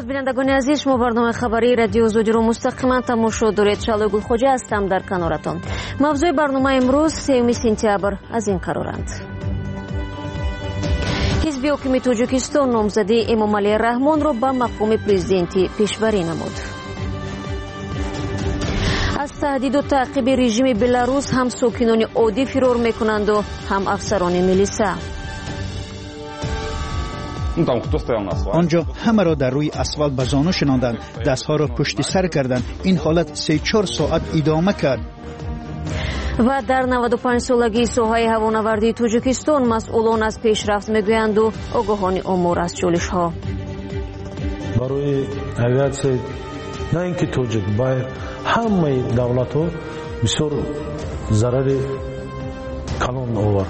سپاس بینندگان عزیز، شما برنامه خبری رادیو زودی رو مستقیما تماشا دارید. شالو گلخوجه هستم در کنارتان. موضوع برنامه امروز 3 سپتامبر از این قرارند: حزب حاکم تاجیکستان نامزدی امامعلی رحمان را به مقام پرزیدنتی پیشبری نمود. از تهدید و تعقیب رژیم بلاروس هم ساکنان عادی فرار میکنند و هم افسران میلیسا. آنجا همه را در روی اسفالت به زانو شناندند، دستها را پشت سر کردند. این حالت 3-4 ساعت ادامه کرد. و در 95 سالگی ساحه هوانوردی تاجیکستان مسئولان از پیشرفت میگویند و آگاهان امور از چالش ها. برای авиация نه اینکه توجیک باید همه دولت ها بسیار ضرر کلان آورد.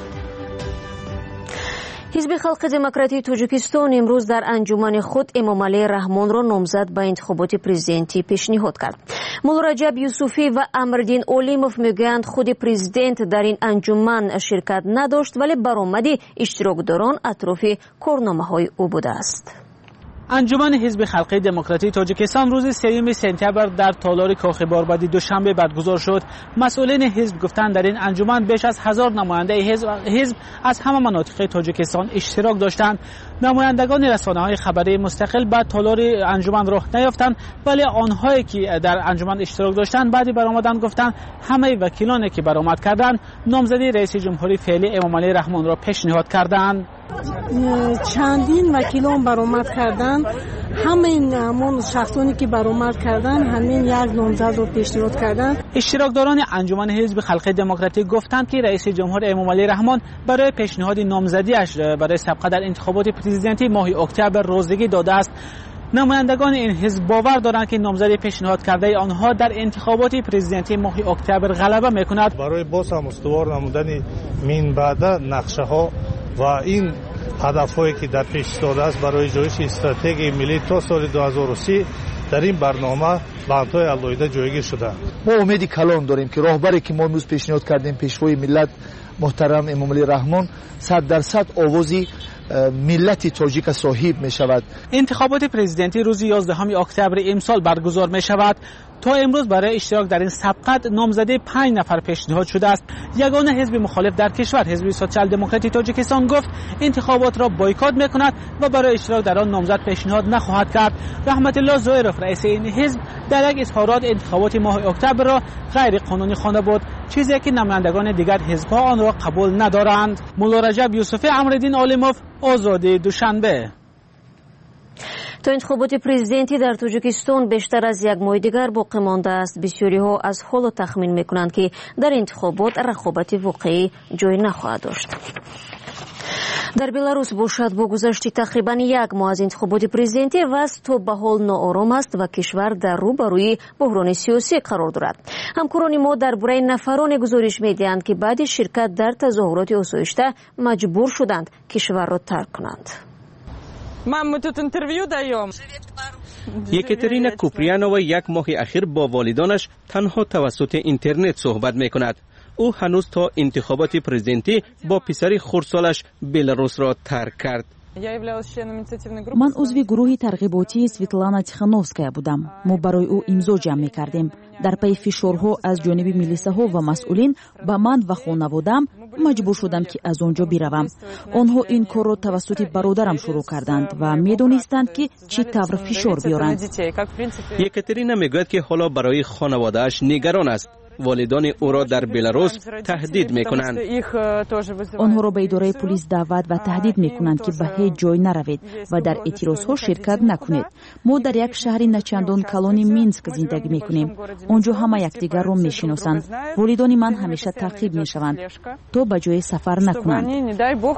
حزب خلق دموکراتی تاجیکستان امروز در انجمن خود امامعلی رحمان را نامزد به انتخابات پرزیدنتی پیشنهاد کرد. مولا رجب یوسفی و امردین اولیموف میگویند خود پرزیدنت در این انجمن شرکت نداشت، ولی برآمد اشتراکداران اطراف کارنامه‌های او بوده است. انجمن حزب خلق دموکراتی تاجیکستان روز 3 سپتامبر در تالار کاخ باربدی دوشنبه برگزار شد. مسئولین حزب گفتند در این انجمن بیش از 1000 نماینده حزب از همه مناطق تاجیکستان اشتراک داشتند. نمایندگان رسانه‌های خبری مستقل بعد تالار انجمن راه نیافتند، ولی آنهایی که در انجمن اشتراک داشتند بعدی برآمدند گفتند همه وکیلانی که برآمد کردند نامزدی رئیس جمهوری فعلی امامعلی رحمان را پیشنهاد کردند. چندین وکیلان برآمد کردند. همین همون شخصانی که برآمد کردند همین یک نامزد رو پیشنهاد کردند. اشتراکداران انجمن حزب خلق دموکراتی گفتند که رئیس جمهور امامعلی رحمان برای پیشنهاد نامزدیش برای سبقت در انتخابات پرزیدنتی ماه اکتبر روزگی داده است. نمایندگان این حزب باور دارند که نامزدی پیشنهاد کرده آنها در انتخابات پرزیدنتی ماه اکتبر غلبه میکند. برای باز هم استوار نمودن من بعد نقشه ها و این هدفهایی که در پیش داده است برای اجرای استراتژی ملی تا سال 2030 در این برنامه بندهای علایده جایگیر شده. ما امیدی کلان داریم که راهبری که ما امروز پیشنهاد کردیم پیشروی ملت محترم امامعلی رحمان 100% آوازی ملت تاجیک صاحب می شود. انتخابات پرزیدنتی روز 11 اکتبر امسال برگزار می شود. تا امروز برای اشتراک در این سبقت نامزدی 5 نفر پیشنهاد شده است. یگانه حزب مخالف در کشور حزب سوسیال دموکراتی تاجیکستان گفت انتخابات را بایکوت میکند و برای اشتراک در آن نامزد پیشنهاد نخواهد کرد. رحمت الله زویروف رئیس این حزب در یک اظهارات انتخابات ماه اکتبر را غیر قانونی خوانده بود، چیزی که نمایندگان دیگر حزب‌ها آن را قبول ندارند. مولا رجب یوسفی، امردین اولیموف، آزادی دوشنبه. تا انتخابات پرزیدنتی در تاجیکستان بیشتر از یک ماه دیگر باقی مانده است، بسیاری ها از حال تخمین میکنند که در انتخابات رقابت واقعی جای نخواهد داشت. در بلاروس باشد با گذشت تقریبا یک ماه از انتخابات پرزیدنتی وضع تا به حال ناآرام است و کشور در روبروی بحران سیاسی قرار دارد. همکاران ما درباره نفران گزارش میدهند که بعد شرکت در تظاهرات آسایشته مجبور شدند کشور را ترک کنند. ما тут інтерв'ю даємо. یکاترینا کوپریانووا یک ماه اخیر با والدانش تنها توسط اینترنت صحبت میکند. او هنوز تا انتخابات پرزیدنتی با پسری خردسالش بلاروس را ترک کرد. من عضو گروه ترغیباتی سویتلانا تیخانوفسکایا بودم. ما برای او امضا جمع می‌کردیم. در پی فشارها از جانب میلیساها و مسئولین به من و خانواده‌ام مجبور شدم که از آنجا بروم. آنها این کار را توسط برادرم شروع کردند و می‌دانستند که چه طور فشار بیارند. یکاترینا میگوید که حالا برای خانواده‌اش نگران است. والدان او را در بلاروس تهدید میکنند. آنها را به اداره پلیس دعوت و تهدید میکنند که به هیچ جای نروید و در اعتراضها شرکت نکنید. ما در یک شهر نچندان کلان مینسک زندگی میکنیم. آنجا همه یکدیگر را میشناسند. والدان من همیشه تعقیب میشوند تا به جای سفر نکنند.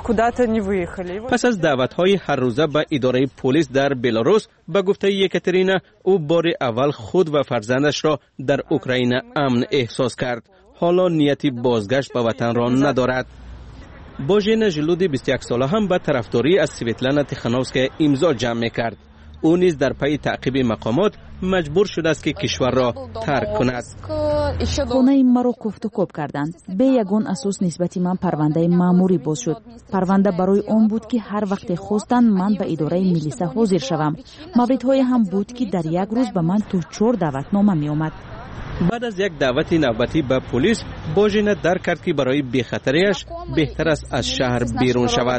پس از دعوت‌های هر روزه به اداره پلیس در بلاروس، به گفته یکاترینا، او بار اول خود و فرزندش را در اوکراین امن احساس کرد. حالا نیتی بازگشت به وطن را ندارد. باژنا ژلودی 21 ساله هم به طرفداری از سویتلانا تیخانوفسکایا امضا جمع کرد. او نیز در پی تعقیب مقامات مجبور شده است که کشور را ترک کند. خانه مرا کوفت و کوب کردند. به یگان اساس نسبت من پرونده ماموری باز شد. پرونده برای آن بود که هر وقت خواستند من به اداره میلیسا حاضر شوم. موردهای هم بود که در یک روز به من تو 4 دعوتنامه می آمد. بعد از یک دعوت نوبتی به پلیس، باژینا درک کرد که برای بی‌خطریش بهتر است از شهر بیرون شود.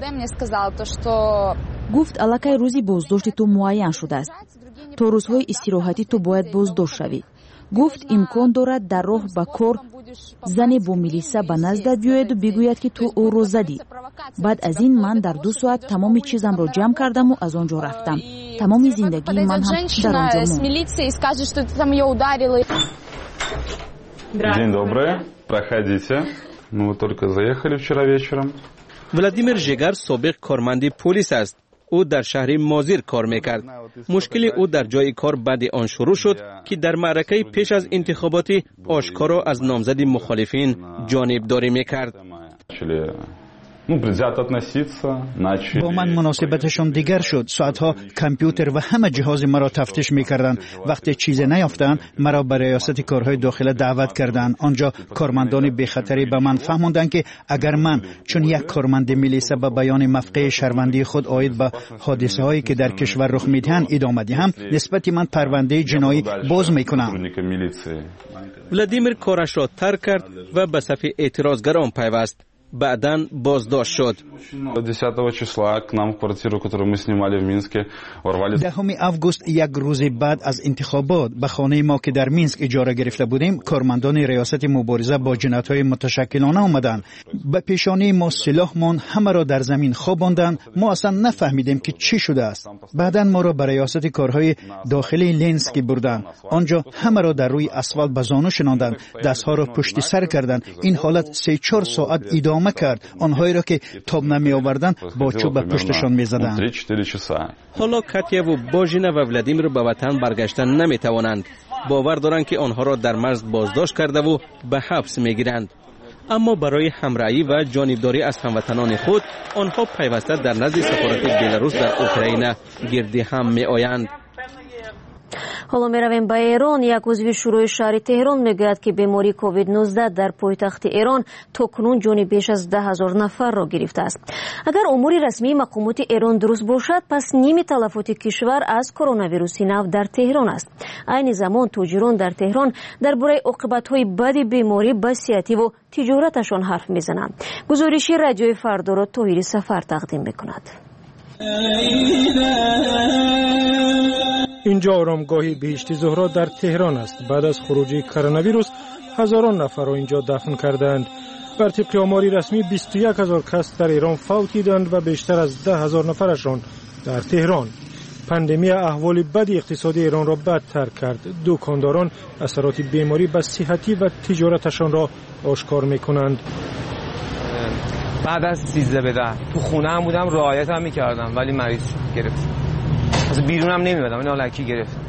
گفت الکی روزی بازداشت تو معین شده است. تو روزهای استراحتی تو باید بازداشت شوی. گفت امکان دارد در راه به کار زنی با میلیسا به نزدت بیاید و بگوید که تو او رو زدی. بعد از این من در 2 ساعت تمام چیزم رو جمع کردم و از آنجا رفتم. تمام زندگی من هم در آنجا موند. День добрый, проходите. Мы вот только заехали вчера вечером. ولادیمیر ژگر سابق کارمند پلیس است. او در شهر مازیر کار میکرد. مشکل او در جای کار بعد آن شروع شد که در معرکه پیش از انتخاباتی آشکارا از نامزد مخالفین جانبداری میکرد. با من مناسبتشان دیگر شد. ساعتها کامپیوتر و همه جهاز مرا تفتیش میکردند. وقتی چیزی نیافتند مرا به ریاست کارهای داخله دعوت کردند. آنجا کارمندان بی‌خطری به من فهماندند که اگر من چون یک کارمند میلیسا به بیان مفقه شهروندی خود عاید به حادثه هایی که در کشور رخ میدهند ادامه دهم، نسبت من پرونده جنایی باز میکنم. ولادیمیر کارش را ترک کرد و به صف اعتراضگران پیوست. بعداً بازداشت شد. 10 числа к нам в квартиру, которую мы снимали в Минске, ворвались. 10 آگوست یک روز بعد از انتخابات به خانه ما که در مینسک اجاره گرفته بودیم، کارمندان ریاست مبارزه با جنایت‌های متشکلانه آمدند. به پیشانی ما سلاحمان همه را در زمین خواباندند. ما اصلا نفهمیدیم که چی شده است. بعداً ما را به ریاست کارهای داخلی لینسک بردند. آنجا همه را در روی اسفالت به زانو شناندند، دستها را پشت سر کردند. این حالت 3-4 ساعت ادامه کرد. آنهایی را که تاب نمی آوردند با چوب به پشتشان می زدند. حالا کاتیا و باژینا و ولادیمیر به وطن برگشتن نمی توانند. باور دارند که آنها را در مرز بازداشت کرده و به حبس می گیرند. اما برای همراهی و جانبداری از هموطنان خود آنها پیوسته در نزد سفارت بلاروس در اوکراین گرد هم می آیند. حالا میرویم به ایران. یک عضو شورای شهر تهران میگوید که بیماری کووید 19 در پایتخت ایران تاکنون جان بیش از 10,000 نفر را گرفته است. اگر امور رسمی مقامات ایران درست باشد، پس نیم تلفات کشور از کرونا ویروس نو در تهران است. عین زمان تاجران در تهران درباره عاقبت‌های بد بیماری به صحت و تجارتشان حرف میزنند. گزارشی رادیوی فردا را طاهری سفر تقدیم میکند. اینجا آرامگاهی بهشتی زهرا در تهران است. بعد از خروج کرونا ویروس هزاران نفر را اینجا دفن کردند. بر طبق آماری رسمی 21,000 کس در ایران فوت دیدند و بیشتر از 10,000 نفرشان در تهران. پاندمی احوال بد اقتصادی ایران را بدتر کرد. دکانداران اثرات بیماری به صحتی و تجارتشان را آشکار می‌کنند. بعد از 13 به 10 تو خونه هم بودم، رعایت هم می‌کردم، ولی مریض گرفت. از بیرون هم نمی‌اومدم، این الکی گرفت.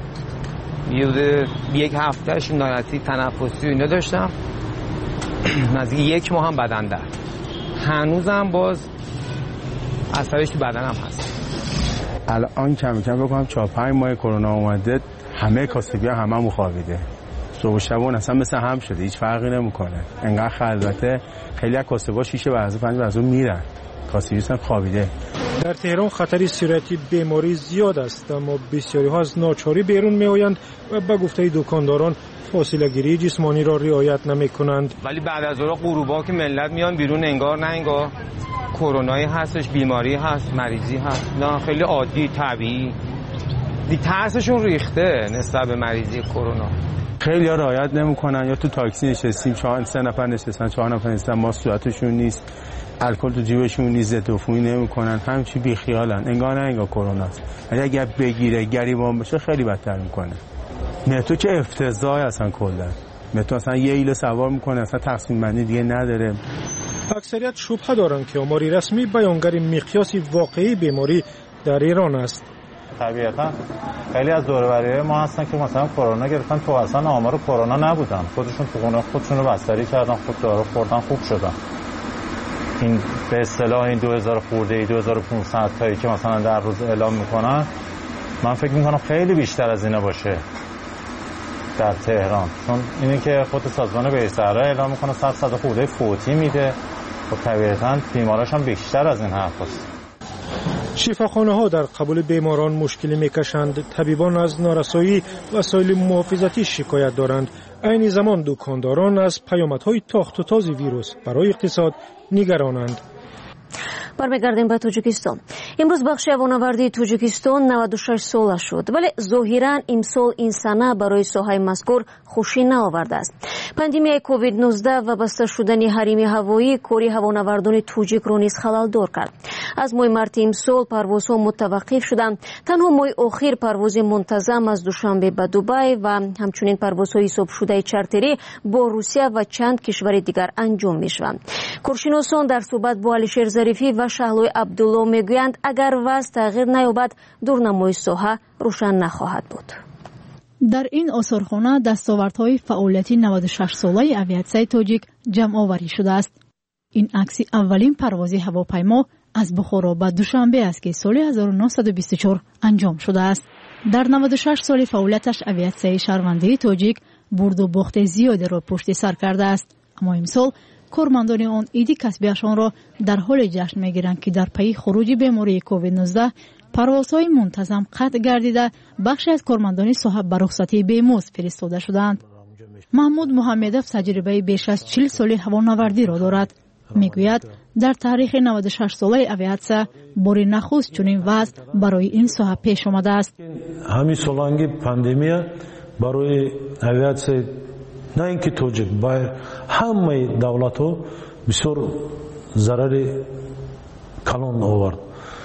یک هفتهش ناراحتی تنفسی و اینا داشتم. نزدیک 1 ماه هم بدن درد. هنوزم باز اثرش تو بدنم هست. الان کم کم بکنم 4-5 ماه کرونا اومده، همه کاسبی‌ها هممون خوابیده. صبح و شبون اصلا مثل هم شده، هیچ فرقی نمیکنه. انقدر خلوته، خیلی از کاسبا 6 بعد 5 از اون میرن. کاسبی اصلا خوابیده. در تهران خطر سرایت بیماری زیاد است، اما بسیاری ها از ناچاری بیرون میآیند و به گفته دکانداران فاصله گیری جسمانی را رعایت نمیکنند. ولی بعد از اون غروبا که ملت میان بیرون، انگار نه انگار کرونایی هستش، بیماری هست، مریضی هست. نه خیلی عادی طبیعی. ترسشون ریخته نسبت به مریضی کرونا. خیلی ها رعایت نمیکنن، یا تو تاکسی نشستیم 3 نفر نشستن، 4 نفر نشستن، ماسک صورتشون نیست، الکل تو جیبشون نیست، ضد عفونی نمیکنن، همچی بی خیالن، انگار نه انگار کرونا است. اگر بگیره گریبان بشه خیلی بدتر میکنه. مترو که افتضاح اصلا کلا. مترو اصلا یه ایله سوار میکنه، اصلا تقسیم بندی دیگه نداره. اکثریت شبهه دارند که آماری رسمی بیانگر مقیاس واقعی بیماری در ایران است. طبیعتا خیلی از دور و بریای ما هستن که مثلا کرونا گرفتن، تو اصلا آمار کرونا نبودن، خودشون تو خونه خودشون رو بستری کردن، خود دارو خوردن، خوب شدن. این به اصطلاح این 2000 خورده ای 2500 تایی که مثلا در روز اعلام میکنن، من فکر میکنم خیلی بیشتر از اینا باشه در تهران، چون اینی که خود سازمان بهسرا اعلام میکنه 100 خورده فوتی میده، خب طبیعتاً بیماراش هم بیشتر از این حرف هست. شفاخانه ها در قبول بیماران مشکلی میکشند. طبیبان از نارسایی وسایل محافظتی شکایت دارند. عین زمان دکانداران از پیامدهای تاخت و تاز ویروس برای اقتصاد نگرانند. برمیگردیم به تاجیکستان. امروز بخش هوانوردی تاجیکستان 96 ساله شد، ولی ظاهرا امسال این سنه برای ساحه مذکور خوشی نآورده است. پاندمیای کووید 19 و بسته شدن حریم هوایی کاری هوانوردان تاجیک را نیز خللدار کرد. از ماه مارت امسال پروازها متوقف شدند. تنها ماه اخیر پرواز منتظم از دوشنبه به دبی و همچنین پروازهای حساب شده چارتری با روسیه و چند کشور دیگر انجام می‌شوند. کارشناسان در صحبت با علیشیر ظریفی و شهلوی عبدالله میگویند اگر وضع تغییر نیابد دورنمای ساحه روشن نخواهد بود. در این آثارخانه دستاوردهای فعالیتی 96 ساله اویاتسای تاجیک جمع آوری شده است. این عکس اولین پرواز هواپیما از بخارا به دوشنبه است که سال 1924 انجام شده است. در 96 سال فعالیتش اویاتسای شهروندی تاجیک برد و باخت زیادی را پشت سر کرده است، اما امسال کارمندان آن ایدی کسبیشان را در حال جشن میگیرند که در پی خروج بیماری کووید 19 پروازهای منتظم قطع گردیده بخشی از کارمندان صاحب به رخصتی بیمزد فرستاده شدند. محمود محمدов تجربه بیش از 40 سال هوانوردی را دارد. میگوید در تاریخ 96 ساله اویاتسیا بار نخست چنین وضع برای این ساحه پیش آمده است. همین سالانگی پاندمیا برای اویاتسیا نه اینکه توجیک باید همه دولت ها بسیار ضرر کلان آورد.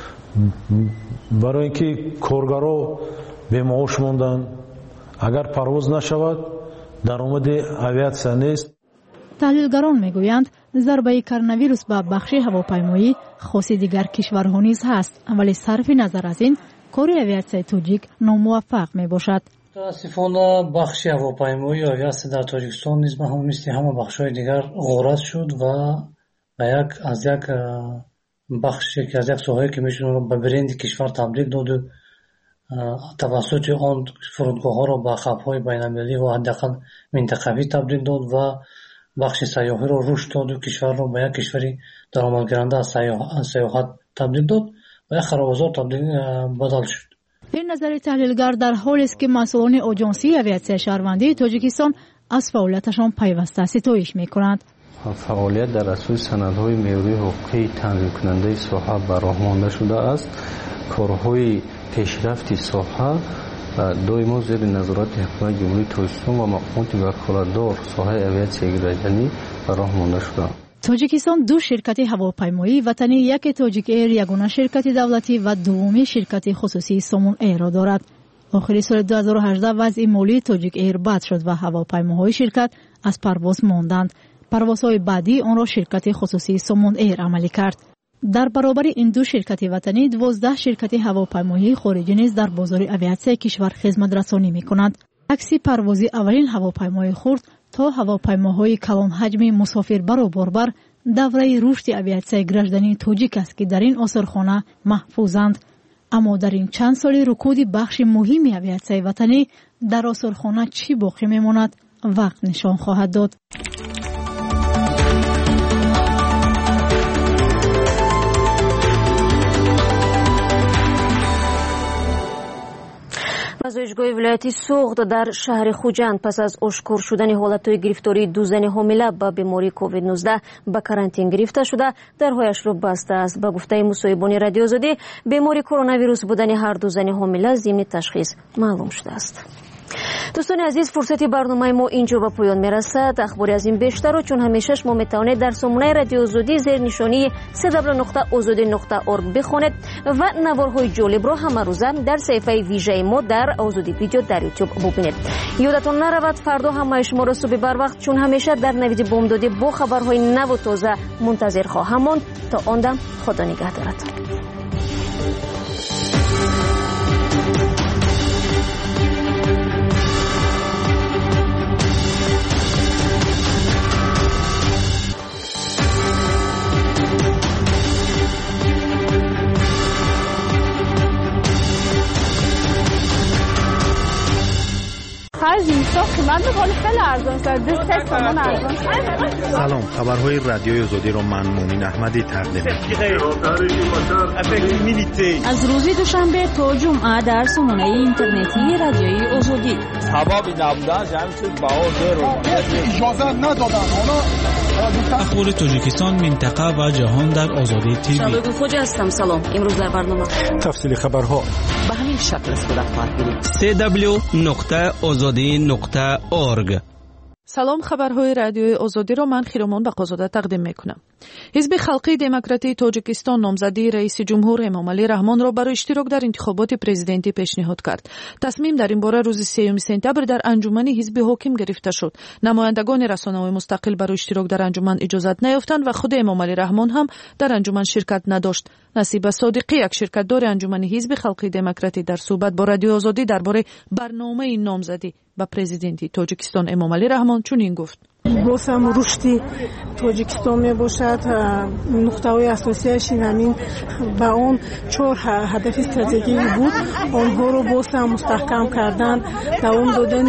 برای اینکه کارگرها به معاش موندن، اگر پرواز نشود درآمد اویاتسیا نیست. تحلیلگران میگویند ضربه کرونا ویروس به بخش هواپیمایی خاص دیگر کشورها نیز هست، ولی صرف نظر از این کار اویاتسیا تاجیک ناموفق می باشد. متاسفانه بخش هواپیمایی اویاتسیا در تاجیکستان نیز به همون مثل همه بخش‌های دیگر غارت شد و از یک بخشی که از یک ساحه‌ای که میشون به برند کشور تبدیل داد و توسط آن فرودگاه‌ها را به خط‌های بین‌المللی و حداقل منطقوی تبدیل داد و بخش سیاحی را رشد داد و کشور را به یک کشوری درآمدگرنده از سیاحت تبدیل داد و یک خراب‌بازار بدل شد. این نظر تحلیلگر در حالی است که مسئولان آژانسی اویاتسیا شهروندی تاجیکستان از فعالیتشان پیوسته ستایش می‌کنند. فعالیت در اساس سندهای معیاری حقوقی تنظیم کننده ساحه به راه مانده شده است. کارهای پیشرفت ساحه دائما زیر نظارت حکومت جمهوری تاجیکستان و مقامات وکالتدار ساحه اویاتسیا گردنی به راه مانده شده. تاجیکستان دو شرکت هواپیمایی وطنی، یک تاجیک ایر یگانه شرکت دولتی و دومی شرکت خصوصی سامون ایر را دارد. آخر سال 2018 وضع مالی تاجیک ایر بد شد و هواپیماهای شرکت از پرواز ماندند. پروازهای بعدی آن را شرکت خصوصی سامون ایر عملی کرد. در برابر این دو شرکت وطنی 12 شرکت هواپیمایی خارجی نیز در بازار اویاتسیا کشور خدمت رسانی می‌کنند. عکس پروازی اولین هواپیمای خرد تا هواپیماهای کلان حجم مسافربر و باربر دوره رشد اویاتسیا گردنی تاجیک است که در این آثارخانه محفوظند. اما در این چند سال رکود بخش مهمی اویاتسیا وطنی در آثارخانه چی باقی میماند وقت نشان خواهد داد. پژوهشگاه ولایتی سوخت در شهر خوجند پس از آشکار شدن حالتهای گرفتاری دو زن حامله با بیماری کووید 19 به کارانتین گرفته شده درهایش را بسته است. به گفته مصاحبان رادیو آزادی بیماری کرونا ویروس بودن هر دو زن حامله ضمن تشخیص معلوم شده است. دوستان عزیز، فرصتی برنامه ما اینجا به پایان میرسد. اخباری از این بیشتر و چون همیشه شما میتوانید در سامانه رادیو آزادی زیر نشانی www.azadi.org بخوانید و نوارهای جالب را همه روزه در صفحه ویژه ما در آزادی ویدیو در یوتیوب ببینید. یادتان نرود فردا همه شما را صبح بر وقت چون همیشه در نوید بامدادی با خبرهای نو و تازه منتظر خواهم ماند. تا آن دم خدا نگهدارد. خرج میشه قیمت ولی خیلی ارزان است. 3 تومان ارزان. سلام، خبرهای رادیوی آزادی رو من مومن احمدی تقدیم از روز دوشنبه تا جمعه در سامانه اینترنتی رادیوی آزادی. اجازه ندادن اخبار تاجیکستان، منطقه و جهان در آزادی تیوی. شباب فوج هستم. سلام. امروز در برنامه تفصیل خبرها به همین شکل صورت خواهد گرفت. www.azadi.org. سلام، خبرهای رادیوی آزادی را من خیرمان بقازاده تقدیم میکنم. حزب خلقی دموکراتی تاجیکستان نامزدی رئیس جمهور امامعلی رحمان را برای اشتراک در انتخابات پرزیدنتی پیشنهاد کرد. تصمیم در این باره روز 3 سپتامبر در انجمن حزب حاکم گرفته شد. نمایندگان رسانه‌های مستقل برای اشتراک در انجمن اجازت نیافتند و خود امامعلی رحمان هم در انجمن شرکت نداشت. نصیب صادقی، یک شرکت‌دار انجمن حزب خلقی دموکراتی، در صحبت با رادیو آزادی درباره برنامه نامزدی به پرزیدنتی تاجیکستان امامعلی رحمان چنین گفت: بازم رشد تاجیکستان می باشد. نقطه اساسیش همین با اون 4 هدف استراتژیکی بود. آنها رو بازم مستحکم کردن، دوام دادن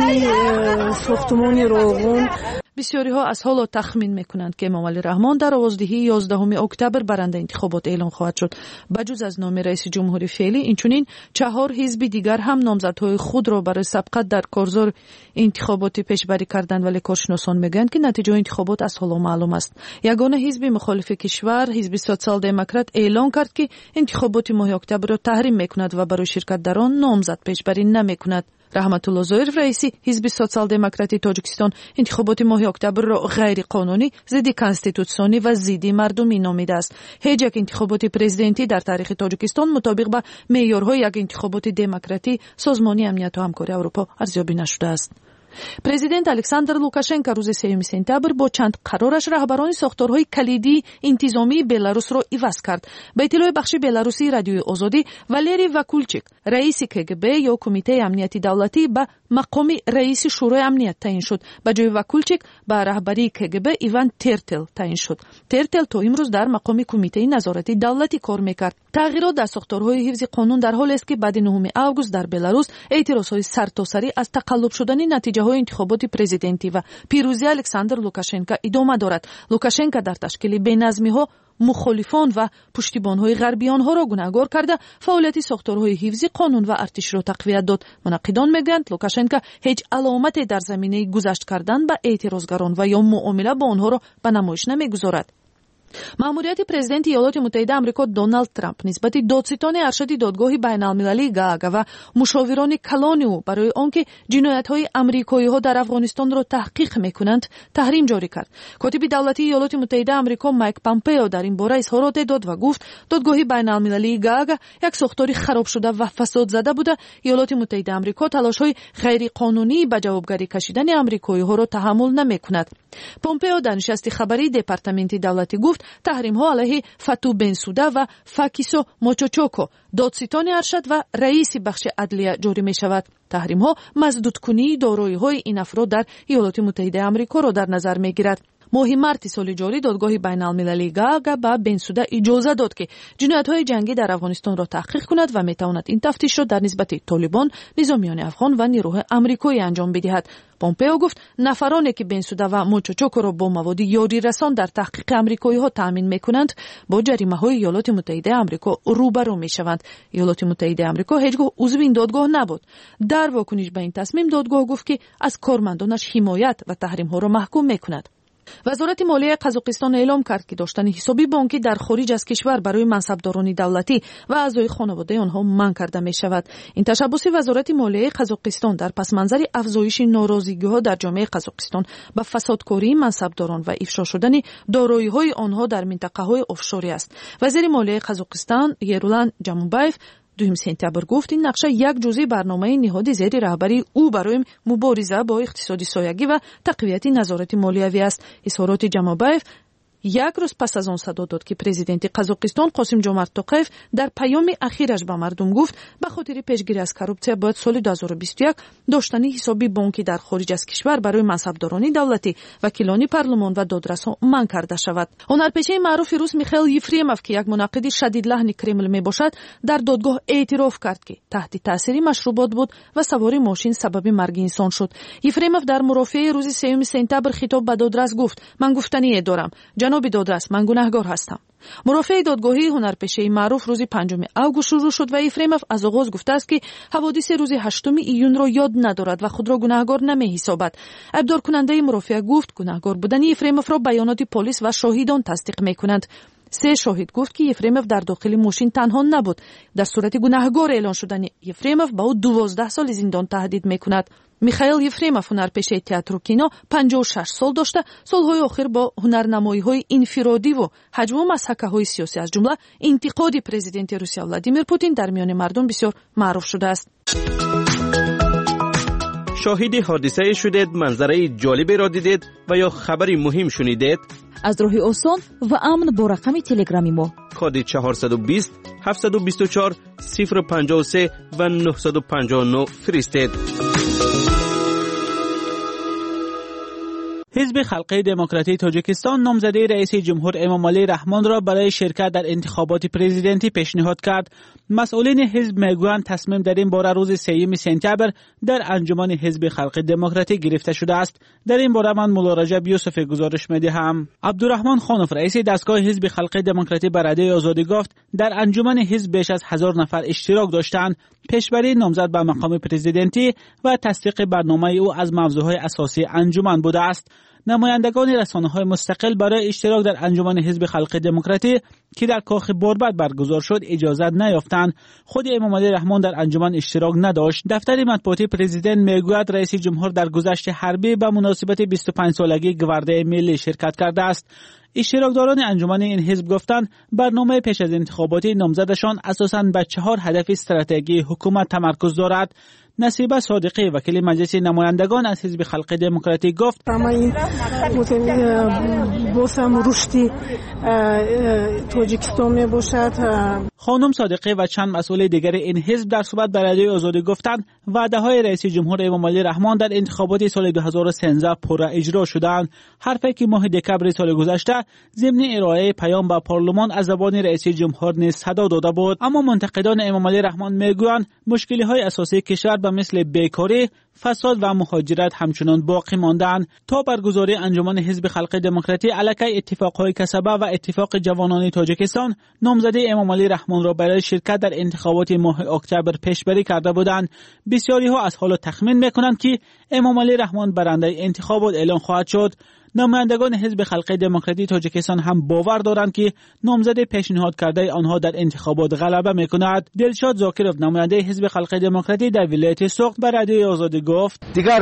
ساختمان روغن. بسیاری ها از حالا تخمین میکنند که امامعلی رحمان در آوازدهی 11 اکتبر برنده انتخابات اعلام خواهد شد. بجز از نام رئیس جمهور فعلی، اینچنین 4 حزب دیگر هم نامزدهای خود را برای سبقت در کارزار انتخاباتی پیشبری کردند، ولی کارشناسان میگویند که نتیجه انتخابات از حالا معلوم است. یگانه حزب مخالف کشور، حزب سوسیال دموکرات، اعلام کرد که انتخابات ماه اکتبر را تحریم میکند و برای شرکت در آن نامزد پیشبری نمیکند. رحمت الله زاهر، رئیس حزب سوسیال دموکراتی تاجیکستان، انتخابات ماه اکتبر را غیر قانونی، ضد کنستیتوسیونی و ضد مردمی نامیده است. هیچ یک انتخابات پرزیدنتی در تاریخ تاجیکستان مطابق با معیارهای یک انتخابات دموکراتی سازمان امنیت و همکاری اروپا ارزیابی نشده است. پرزیدنت الکساندر لوکاشنکو روز 3 سپتامبر با چند قرارش رهبران ساختارهای کلیدی انتظامی بلاروس را عوض کرد. به اطلاع بخش بلاروسی رادیوی آزادی، والری واکولچیک رئیس کگب یا کمیته امنیتی دولتی به مقام رئیس شورای امنیت تعیین شد. به جای واکولچیک به رهبری کگب ایوان ترتل تعیین شد. ترتل تا امروز در مقام کمیته نظارتی دولتی کار میکرد. تغییرات در ساختارهای حفظ قانون در حالی است که بعد 9 آگوست در بلاروس اعتراضهای سرتاسری از تقلب شدن نتیجه های انتخابات پرزیدنتی و پیروزی الکساندر لوکاشنکو ادامه دارد. لوکاشنکو در تشکیل بی‌نظمی ها مخالفان و پشتیبان‌های غربیان ها را گناهکار کرده، فعالیت ساختارهای حفظ قانون و ارتش را تقویت داد. منقدان میگویند لوکاشنکو هیچ علامتی در زمینه گذشت کردن به اعتراضگران و یا معامله با آنها را به نمایش نمیگذارد. مأموریت پرزیدنت ایالات متحده آمریکا دونالد ترامپ نسبت دادستان ارشد دادگاه بین‌المللی گاگ و مشاوران کلان او برای آنکه جنایت‌های آمریکایی‌ها در افغانستان را تحقیق می‌کنند تحریم جاری کرد. کاتب دولتی ایالات متحده آمریکا مایک پامپئو در این باره اظهارات داد و گفت دادگاه بین‌المللی گاگ یک ساختار خراب شده و فساد زده بوده. ایالات متحده آمریکا تلاش‌های غیرقانونی به جوابگری کشیدن آمریکایی‌ها را تحمل نمی‌کند. پامپئو در نشست خبری دپارتمنت دولتی گفت تحریم ها علیه فتو بنسوده و فاکیسو موچوچوکو دادستان ارشد و رئیس بخش عدلیه جاری می شود. تحریم ها مسدود کنی دارایی های این افراد در ایالات متحده آمریکا را در نظر می گیرد. ماه مارس سال جاری دادگاه بین‌المللی گاگ به بنسوده اجازه داد که جنایت‌های جنگی در افغانستان را تحقیق کند و می‌تواند این تفتیش را در نسبت طالبان، نظامیان افغان و نیروهای آمریکایی انجام بدهد. پامپئو گفت نفرانی که بنسوده و موچوچوکو را با مواد یاری رسان در تحقیق آمریکایی‌ها تأمین می‌کنند با جریمه‌های ایالات متحده آمریکا روبرو می‌شوند. ایالات متحده آمریکا هیچگاه عضو این دادگاه نبود. در واکنش به این تصمیم دادگاه گفت که از کارمندانش حمایت و تحریم‌ها را محکوم می‌کند. وزارت مالیه قزاقستان اعلام کرد که داشتن حسابی بانکی در خارج از کشور برای منصبداران دولتی و اعضای خانواده آنها منع کرده می شود. این تشبث وزارت مالیه قزاقستان در پس منظر افزایش ناراضگی‌ها در جامعه قزاقستان به فسادکاری منصبداران و افشا شدن دارایی‌های آنها در منطقه‌های آفشوری است. وزیر مالیه قزاقستان یرولان جاموبایف 2 سپتامبر گفت این نقشه یک جزئی برنامه نهادی زیر رهبری او برای مبارزه با اقتصادی سایگی و تقویت نظارت مالیوی است. اظهارات جاموبایف یک روز پس از آن صدا داد که پرزیدنت قزاقستان قاسم جمعت توقیف در پیام اخیرش به مردم گفت به خاطر پیشگیری از کروپسیا باید سال 2021 داشتن حسابی بانکی در خارج از کشور برای منصبداران دولتی، وکیلان پارلمان و دادرسان منع کرده شود. هنرپیشه معروف روس میخائیل یفریموف که یک مناقض شدید لحن کرمل میباشد در دادگاه اعتراف کرد که تحت تاثیر مشروبات بود و سوار ماشین سبب مرگ انسان شد. یفریموف در مرافعه روز 3 سپتامبر خطاب به دادرس گفت: من گفتنی دارم جناب دادرس، من گناهکار هستم. مرافع دادگاهی هنرپیشه معروف روز 5 آگوست شروع شد و یفریموف از آغاز گفته است که حوادث روز 8 ایون را یاد ندارد و خود را گناهکار نمی‌حسابد. ابدار کننده مرافع گفت گناهکار بودن یفریموف را بیانات پلیس و شاهدان تصدیق می‌کنند. 3 شاهد گفت که یفریموف در داخل ماشین تنها نبود. در صورت گناهکار اعلان شدن یفریموف با او 12 سال زندان تهدید می‌کند. میخائیل یفریموف هنرپیشه تئاتر و کینو 56 سال داشته. سالهای آخر با هنرنمایی‌های انفرادی و حجم و مسحکه‌های سیاسی از جمله انتقاد پرزیدنت روسیه ولادیمیر پوتین در میان مردم بسیار معروف شده است. شاهد حادثه شدید، منظره جالبی را دیدید و یا خبری مهم شنیدید؟ از راه آسان و امن با رقم تلگرامی ما کد 420 724 053 و 959 فرستید. حزب خلق دموکراتی تاجیکستان نامزده رئیس جمهور امامعلی رحمان را برای شرکت در انتخابات پرزیدنتی پیشنهاد کرد. مسئولین حزب میگویند تصمیم در این باره روز 3 سپتامبر در انجمن حزب خلق دموکراتی گرفته شده است. در این باره من مولا رجب یوسف گزارش می‌دهم. عبدالرحمن خانوف رئیس دستگاه حزب خلق دموکراتی بر رده آزادی گفت در انجمن حزب بیش از 1000 نفر اشتراک داشتند. پیشبری نامزد به مقام پرزیدنتی و تصدیق برنامه او از موضوعهای اساسی انجمن بوده است. نمایندگان رسانه‌های مستقل برای اشتراک در انجمن حزب خلق دموکراتی که در کاخ باربد برگزار شد اجازه نیافتند. خود امامعلی رحمان در انجمن اشتراک نداشت. دفتر مطبوعاتی پرزیدنت میگوید رئیس جمهور در گذشت حربی به مناسبت 25 سالگی گوارده ملی شرکت کرده است. اشتراکداران انجمن این حزب گفتند برنامه پیش از انتخاباتی نامزدشان اساساً به 4 هدف استراتژی حکومت تمرکز دارد. نصیبه صادقی وکیل مجلس نمایندگان از حزب خلق دموکراتی گفت این باسم رشدی تاجیکستان می باشد. خانم صادقی و چند مسئول دیگر این حزب در صحبت بر رادیوی آزادی گفتند وعده های رئیس جمهور امامعلی رحمان در انتخابات سال 2013 پر اجرا شدند. حرفی که ماه دکمبر سال گذشته ضمن ارائه پیام به پارلمان از زبان رئیس جمهور نیز صدا داده بود. اما منتقدان امامعلی رحمان میگویند مشکلی های اساسی کشور به مثل بیکاری، فساد و مهاجرت همچنان باقی ماندند. تا برگزاری انجمن حزب خلق دموکراتی علیه اتفاقهای کسبه و اتفاق جوانان تاجیکستان نامزده امامعلی رحمان را برای شرکت در انتخابات ماه اکتبر پیشبری کرده بودند. بسیاری ها از حال تخمین میکنند که امامعلی رحمان برنده انتخابات اعلان خواهد شد. نمایندگان حزب خلق دموکراتی تاجیکستان هم باور دارند که نامزد پیشنهاد کرده آنها در انتخابات غلبه میکند. دلشاد زاکرов نماینده حزب خلق دموکراتی در ولایت سوخت بر رادیوی آزادی گفت دیگر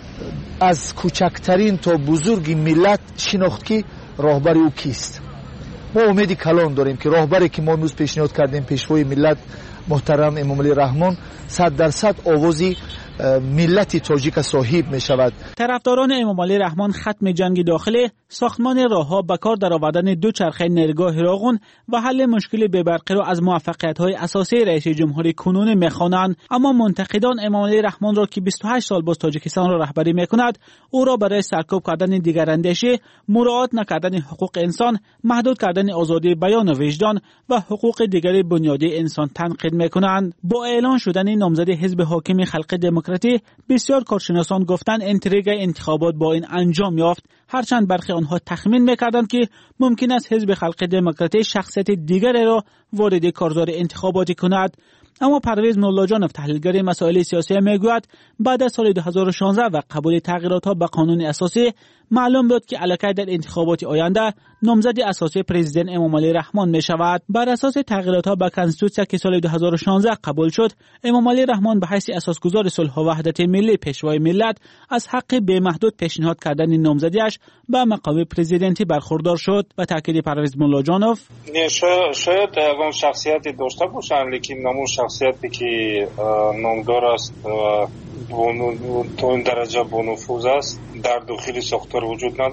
از کوچکترین تا بزرگ ملت شناخت که راهبر او کیست. ما امیدی کلان داریم که راهبری که ما امروز پیشنهاد کردیم پیشوای ملت محترم امامعلی رحمان 100% آوازی ملت تاجیک صاحب می شود. طرفداران امامعلی رحمان ختم جنگ داخلی، ساختمان راهها، به کار درآوردن دوچرخه نرگاه راغون و حل مشکل بی‌برقی را از موفقیت‌های اساسی رئیس جمهوری کنونی می‌خوانند. اما منتقدان امامعلی رحمان را که 28 سال باز تاجیکستان را رهبری می‌کند، او را برای سرکوب کردن دیگراندیشی، مراعات نکردن حقوق انسان، محدود کردن آزادی بیان و وجدان و حقوق دیگر بنیادی انسان تنقید می‌کنند. با اعلان شدن نامزد حزب حاکم خلق دموکراتی، بسیار کارشناسان گفتند انتریگ انتخابات با این انجام یافت. هرچند برخی آنها تخمین می‌کردند که ممکن است حزب خلق دموکراتی شخصیت دیگری را وارد کارزار انتخاباتی کند. اما پرویز مولاجانوف تحلیلگر مسائل سیاسی میگوید بعد از سال 2016 و قبول تغییرات‌ها به قانون اساسی معلوم بود که علاقه در انتخابات آینده نامزد اساسی پرزیدنت امامعلی رحمان می شود. بر اساس تغییرات‌ها به کنستیتوسیون که سال 2016 قبول شد، امامعلی رحمان به حیث اساسگزار صلح و وحدت ملی پیشوای ملت از حق بی‌محدود پیشنهاد کردن نامزدیش به مقام پرزیدنتی برخوردار شد. و تاکید پرویز مولاجانوف شاید اون شخصیتی داشته باشند، لیکن نمون شخصیتی که نامدار است تا این درجه با نفوذ است در داخل ساختار وجود ندارد.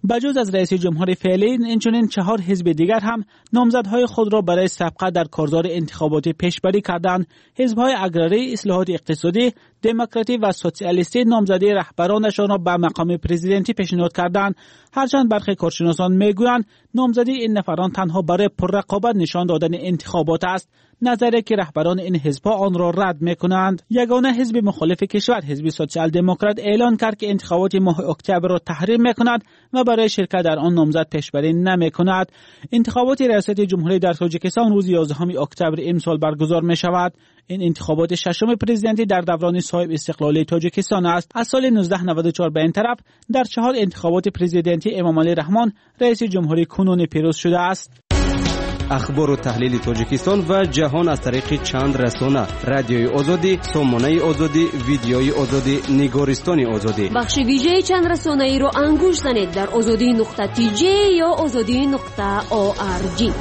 بجز از رئیس جمهور فعلی اینچنین 4 حزب دیگر هم نامزدهای خود را برای سبقت در کارزار انتخابات پیشبری کردند. حزب‌های اگراری، اصلاحات اقتصادی، دموکراتی و سوسیالیستی نامزدی رهبرانشان را به مقام پرزیدنتی پیشنهاد کردند. هرچند برخی کارشناسان میگویند نامزدی این نفران تنها برای پررقابت نشان دادن انتخابات است، نظری که رهبران این حزب‌ها آن را رد می‌کنند. یگانه حزب مخالف کشور، حزب سوسیال دموکرات، اعلان کرد که انتخابات ماه اکتبر را تحریم می‌کند و برای شرکت در آن نامزد پیشبری نمی‌کند. انتخابات ریاست جمهوری در تاجیکستان روز 11 اکتبر امسال برگزار می‌شود. این انتخابات ششم پرزیدنتی در دوران صاحب استقلالی تاجیکستان است. از سال 1994 به این طرف در 4 انتخابات پرزیدنتی امامعلی رحمان رئیس جمهوری کنونی پیروز شده است. اخبار و تحلیل تاجیکستان و جهان از طریق چند رسانه: رادیوی آزادی، سامانه آزادی، ویدیوی آزادی، نگارستان آزادی. بخش ویژه چند رسانه ای را انگوش زنید در azadi.tj یا azadi.org.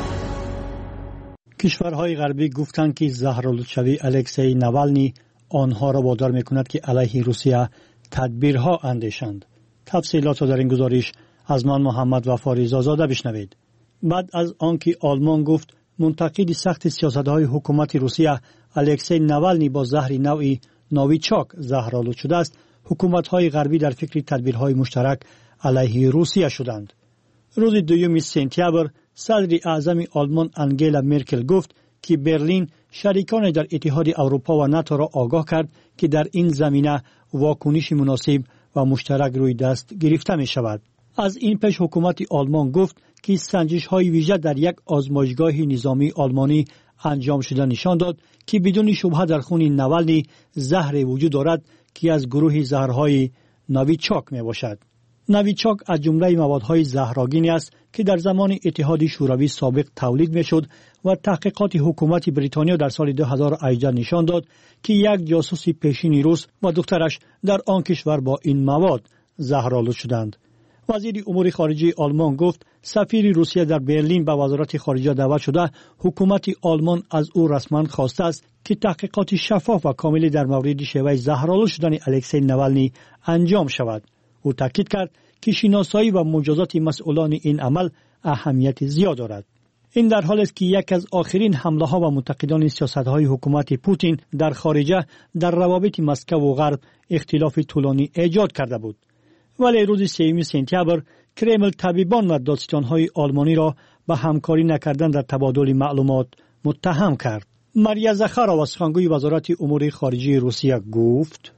کشورهای غربی گفتند که زهرالودشوی الکسی نوالنی آنها را وادار می‌کند که علیه روسیه تدبیرها اندیشند. تفصیلات را در این گزارش از من محمد وفاری زاده بشنوید. بعد از آنکه آلمان گفت منتقد سخت سیاست‌های حکومت روسیه الکسی نوالنی با زهر نوعی نویچاک زهرآلود شده است، حکومت‌های غربی در فکر تدبیرهای مشترک علیه روسیه شدند. روز 2 سپتامبر صدر اعظم آلمان انگلا مرکل گفت که برلین شریکان در اتحاد اروپا و ناتو را آگاه کرد که در این زمینه واکنش مناسب و مشترک روی دست گرفته می شود. از این پیش حکومت آلمان گفت که سنجش‌های ویژه در یک آزمایشگاه نظامی آلمانی انجام شده نشان داد که بدون شبهه در خون نوالنی زهر وجود دارد که از گروه زهرهای نویچاک می باشد. نویچاک از جمله موادهای زهرآگینی است که در زمان اتحاد شوروی سابق تولید میشد و تحقیقات حکومت بریتانیا در سال 2018 نشان داد که یک جاسوس پیشین روس و دخترش در آن کشور با این مواد زهرآلود شدند. وزیر امور خارجه آلمان گفت سفیر روسیه در برلین به وزارت خارجه دعوت شده حکومت آلمان از او رسما خواسته است که تحقیقات شفاف و کاملی در مورد شیوه زهرآلود شدن الکسی نوالنی انجام شود. او تاکید کرد که شناسایی و مجازات مسئولان این عمل اهمیت زیاد دارد. این در حالی است که یک از آخرین حمله ها و منتقدان سیاست های حکومت پوتین در خارجه در روابط مسکو و غرب اختلاف طولانی ایجاد کرده بود. ولی روز 3 سپتامبر کرمل طبیبان و دادستان های آلمانی را به همکاری نکردن در تبادل معلومات متهم کرد. ماریا زخارова سخنگوی وزارت امور خارجه روسیه گفت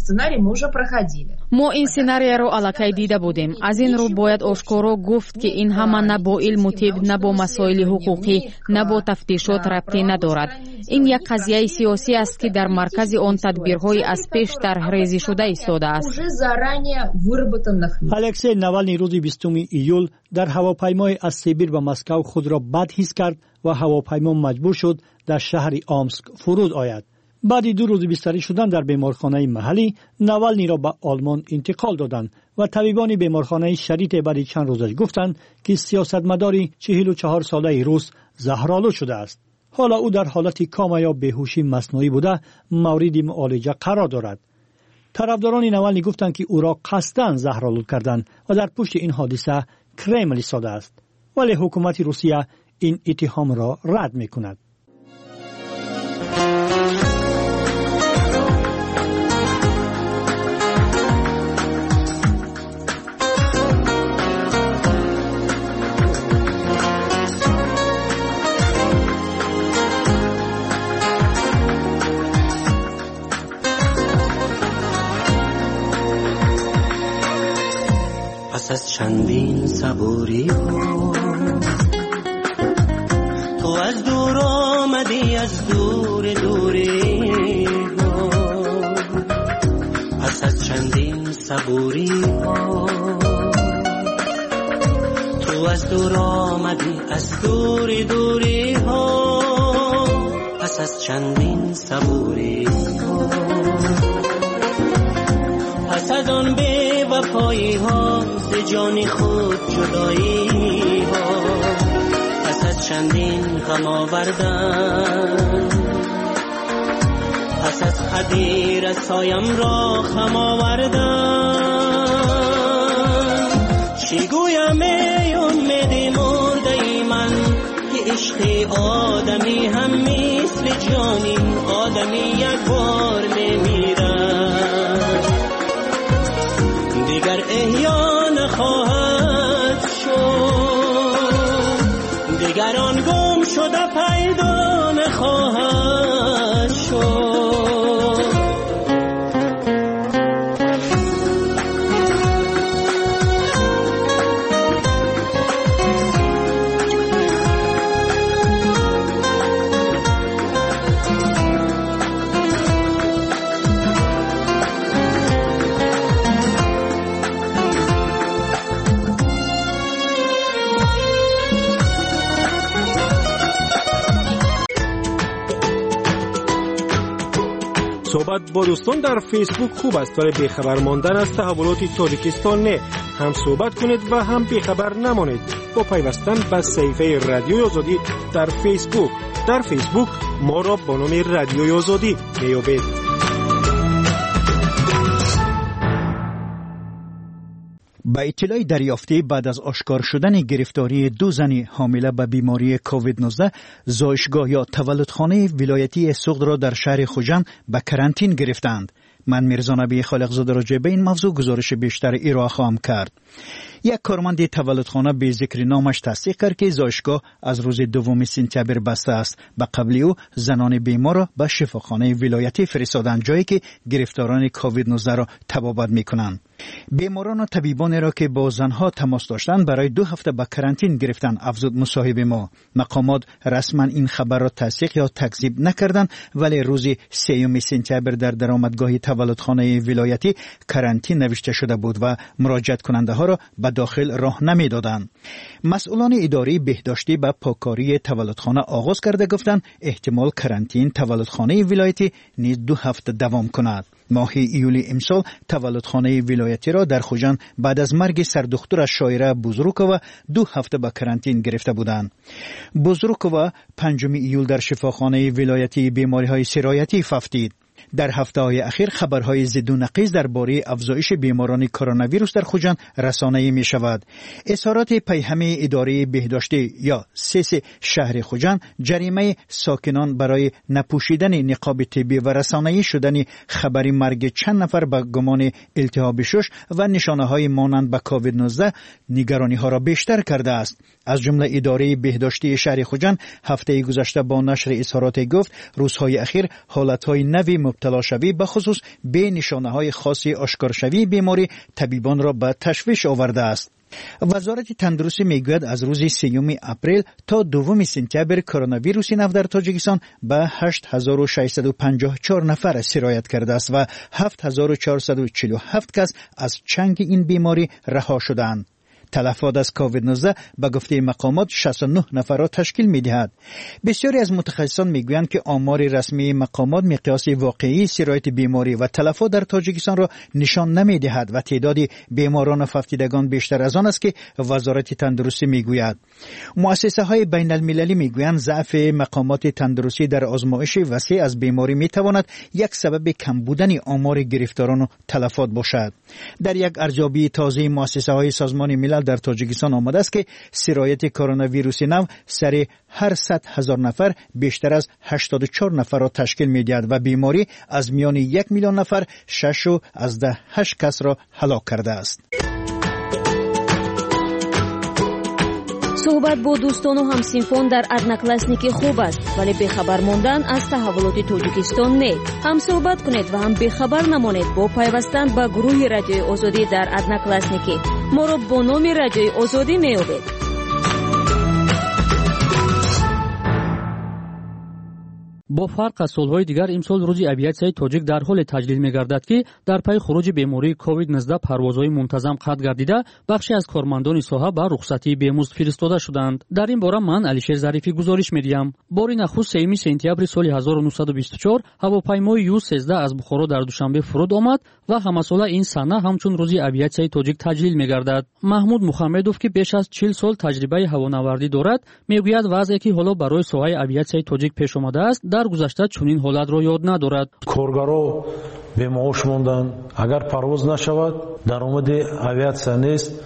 ما این سناریو را الکی دیده بودیم. از این رو باید آشکارا گفت که این همه نه با علم و طب نه با مسائل حقوقی نه با تفتیشات ربطی ندارد. این یک قضیه سیاسی است که در مرکز آن تدبیرهای از پیش طرحریزی شده ایستاده است. الکسی نوالنی روز 20 ایول در هواپیمای از سیبیر به مسکو خود را بد حس کرد و هواپیما مجبور شد در شهر آمسک فرود آید. بعد 2 روز بستری شدن در بیمارخانه محلی، نوالنی را به آلمان انتقال دادند و طبیبان بیمارخانه شریط بعد چند روزش گفتند که سیاستمداری 44 ساله روس زهرآلود شده است. حالا او در حالت کام یا بیهوشی مصنوعی بوده مورد معالجه قرار دارد. طرفداران نوالنی گفتند که او را قصداً زهرآلود کردند و در پشت این حادثه کرمل ایستاده است. ولی حکومت روسیه این اتهام را رد می‌کند. پس از چندین صبوری ها تو از دور آمدی، از دور دوری ها. پس از چندین صبوری ها تو از دور آمدی، از دور دوری ها. پس از چندین صبوری ها، پس از آن بی وفایی ها، ز جان خود جدایی ها. پس از چندین غم آوردن، پس از خدی رسایم را خم آوردن. چی گویم ای امید مرده من که عشق آدمی هم مثل جانین آدمی یک بار نمیرد دیگر احیا نخواهد شد دیگر آن گم شده پیدا نخواهد شد صحبت با دوستان در فیسبوک خوب است ولی بیخبر ماندن از تحولات تاجیکستان نه. هم صحبت کنید و هم بیخبر نمانید با پیوستن به صفحه رادیوی آزادی در فیسبوک. در فیسبوک ما را با نام رادیوی آزادی میابید. با اطلاع دریافتی بعد از آشکار شدن گرفتاری 2 زن حامله به بیماری کووید 19 زایشگاه یا تولدخانه ولایتی سغد را در شهر خوجند به کرانتین گرفتند. من میرزا نبی خالقزاده راجع به این موضوع گزارش بیشتر ارائه خواهم کرد. یک کارمند تولدخانه به ذکر نامش تصدیق کرد که زایشگاه از روز 2 سپتامبر بسته است. به قبل او زنان بیمار را به شفاخانه ولایتی فرستادند جایی که گرفتاران کووید 19 را طبابت میکنند. بیماران و طبیبان را که با زنها تماس داشتند برای 2 هفته به کرانتین گرفتند، افزود مصاحب ما. مقامات رسما این خبر را تصدیق یا تکذیب نکردند ولی روز 3 سپتامبر در درآمدگاه تولدخانه ولایتی کرانتین نوشته شده بود و مراجعت کننده ها را به داخل راه نمیدادند. مسئولان اداره بهداشتی به پاککاری تولدخانه آغاز کرده گفتند احتمال کرانتین تولدخانه ولایتی نیز 2 هفته دوام کند. ماه ایولی امسال تولدخانه ولایتی را در خوجند بعد از مرگ سردختر شاعره بزرگووا 2 هفته به کرانتین گرفته بودند. بزرگووا 5 ایول در شفاخانه ولایتی بیماری‌های سرایتی ففتید. در هفته‌های اخیر خبرهای ضد و نقیض درباره افزایش بیماران کرونا ویروس در خوجند رسانه‌ای می‌شود. اظهارات پیهم اداره بهداشتی یا سس شهر خوجند جریمه ساکنان برای نپوشیدن نقاب طبی و رسانه‌ای شدن خبری مرگ چند نفر به گمان التهاب شش و نشانه‌های مانند به کووید 19 نگرانی‌ها را بیشتر کرده است. از جمله اداره بهداشتی شهر خوجند هفته گذشته با نشر اظهارات گفت روزهای اخیر حالت‌های نوی مبتلا شوی به خصوص به نشانه‌های خاصی آشکار شوی بیماری طبیبان را به تشویش آورده است. وزارت تندرستی میگوید از روز 3 اپریل تا 2 سپتامبر کرونا ویروس نو در تاجیکستان به 8654 نفر سرایت کرده است و 7447 کس از چنگ این بیماری رها شدند. تلفات از کووید 19 به گفته مقامات 69 نفر را تشکیل می‌دهد. بسیاری از متخصصان میگویند که آمار رسمی مقامات مقیاس واقعی سرایت بیماری و تلفات در تاجیکستان را نشان نمی‌دهد و تعداد بیماران و ففتیدگان بیشتر از آن است که وزارت تندرستی میگوید. مؤسسه‌های بین‌المللی میگویند ضعف مقامات تندرستی در آزمایش وسیع از بیماری میتواند یک سبب کم بودن آمار گرفتاران و تلفات باشد. در یک ارزیابی تازه مؤسسه‌های سازمان ملل در تاجیکستان آمده است که سرایت کرونا ویروس نو سر هر 100,000 نفر بیشتر از 84 نفر را تشکیل می‌دهد و بیماری از میان 1 میلیون نفر 6.8 کس را هلاک کرده است. صحبت با دوستان و همسینفان در ادناکلاسنیکی خوب است ولی بیخبر ماندن از تحولات تاجیکستان نه. هم صحبت کنید و هم بیخبر نمانید با پیوستن به گروه رادیوی آزادی در ادناکلاسنیکی. ما را با نام رادیوی آزادی میابید. با فرق از سالهای دیگر امسال روز اویاسیای تاجیک در حال تجلیل می‌گردد که در پی خروج بیماری کووید 19 پروازهای منتظم قطع گردیده بخشی از کارمندان ساحه به رخصتی بیمزد فرستاده شدند. در این باره من علیشیر ظریفی گزارش می‌دهم. بار نخست 3 سپتامبر سال 1924 هواپیمای یو 13 از بخارا در دوشنبه فرود آمد و همساله این سنه همچون روز اویاسیای تاجیک تجلیل می‌گردد. محمود محمدوف که بیش از 40 سال تجربه هوانوردی دارد میگوید وضعی که حالا برای ساحه اویاسیای تاجیک پیش آمده است در گذشته چنین حالت را یاد ندارد. کارگرها به معاش موندن. اگر پرواز نشود درآمد авиация نیست.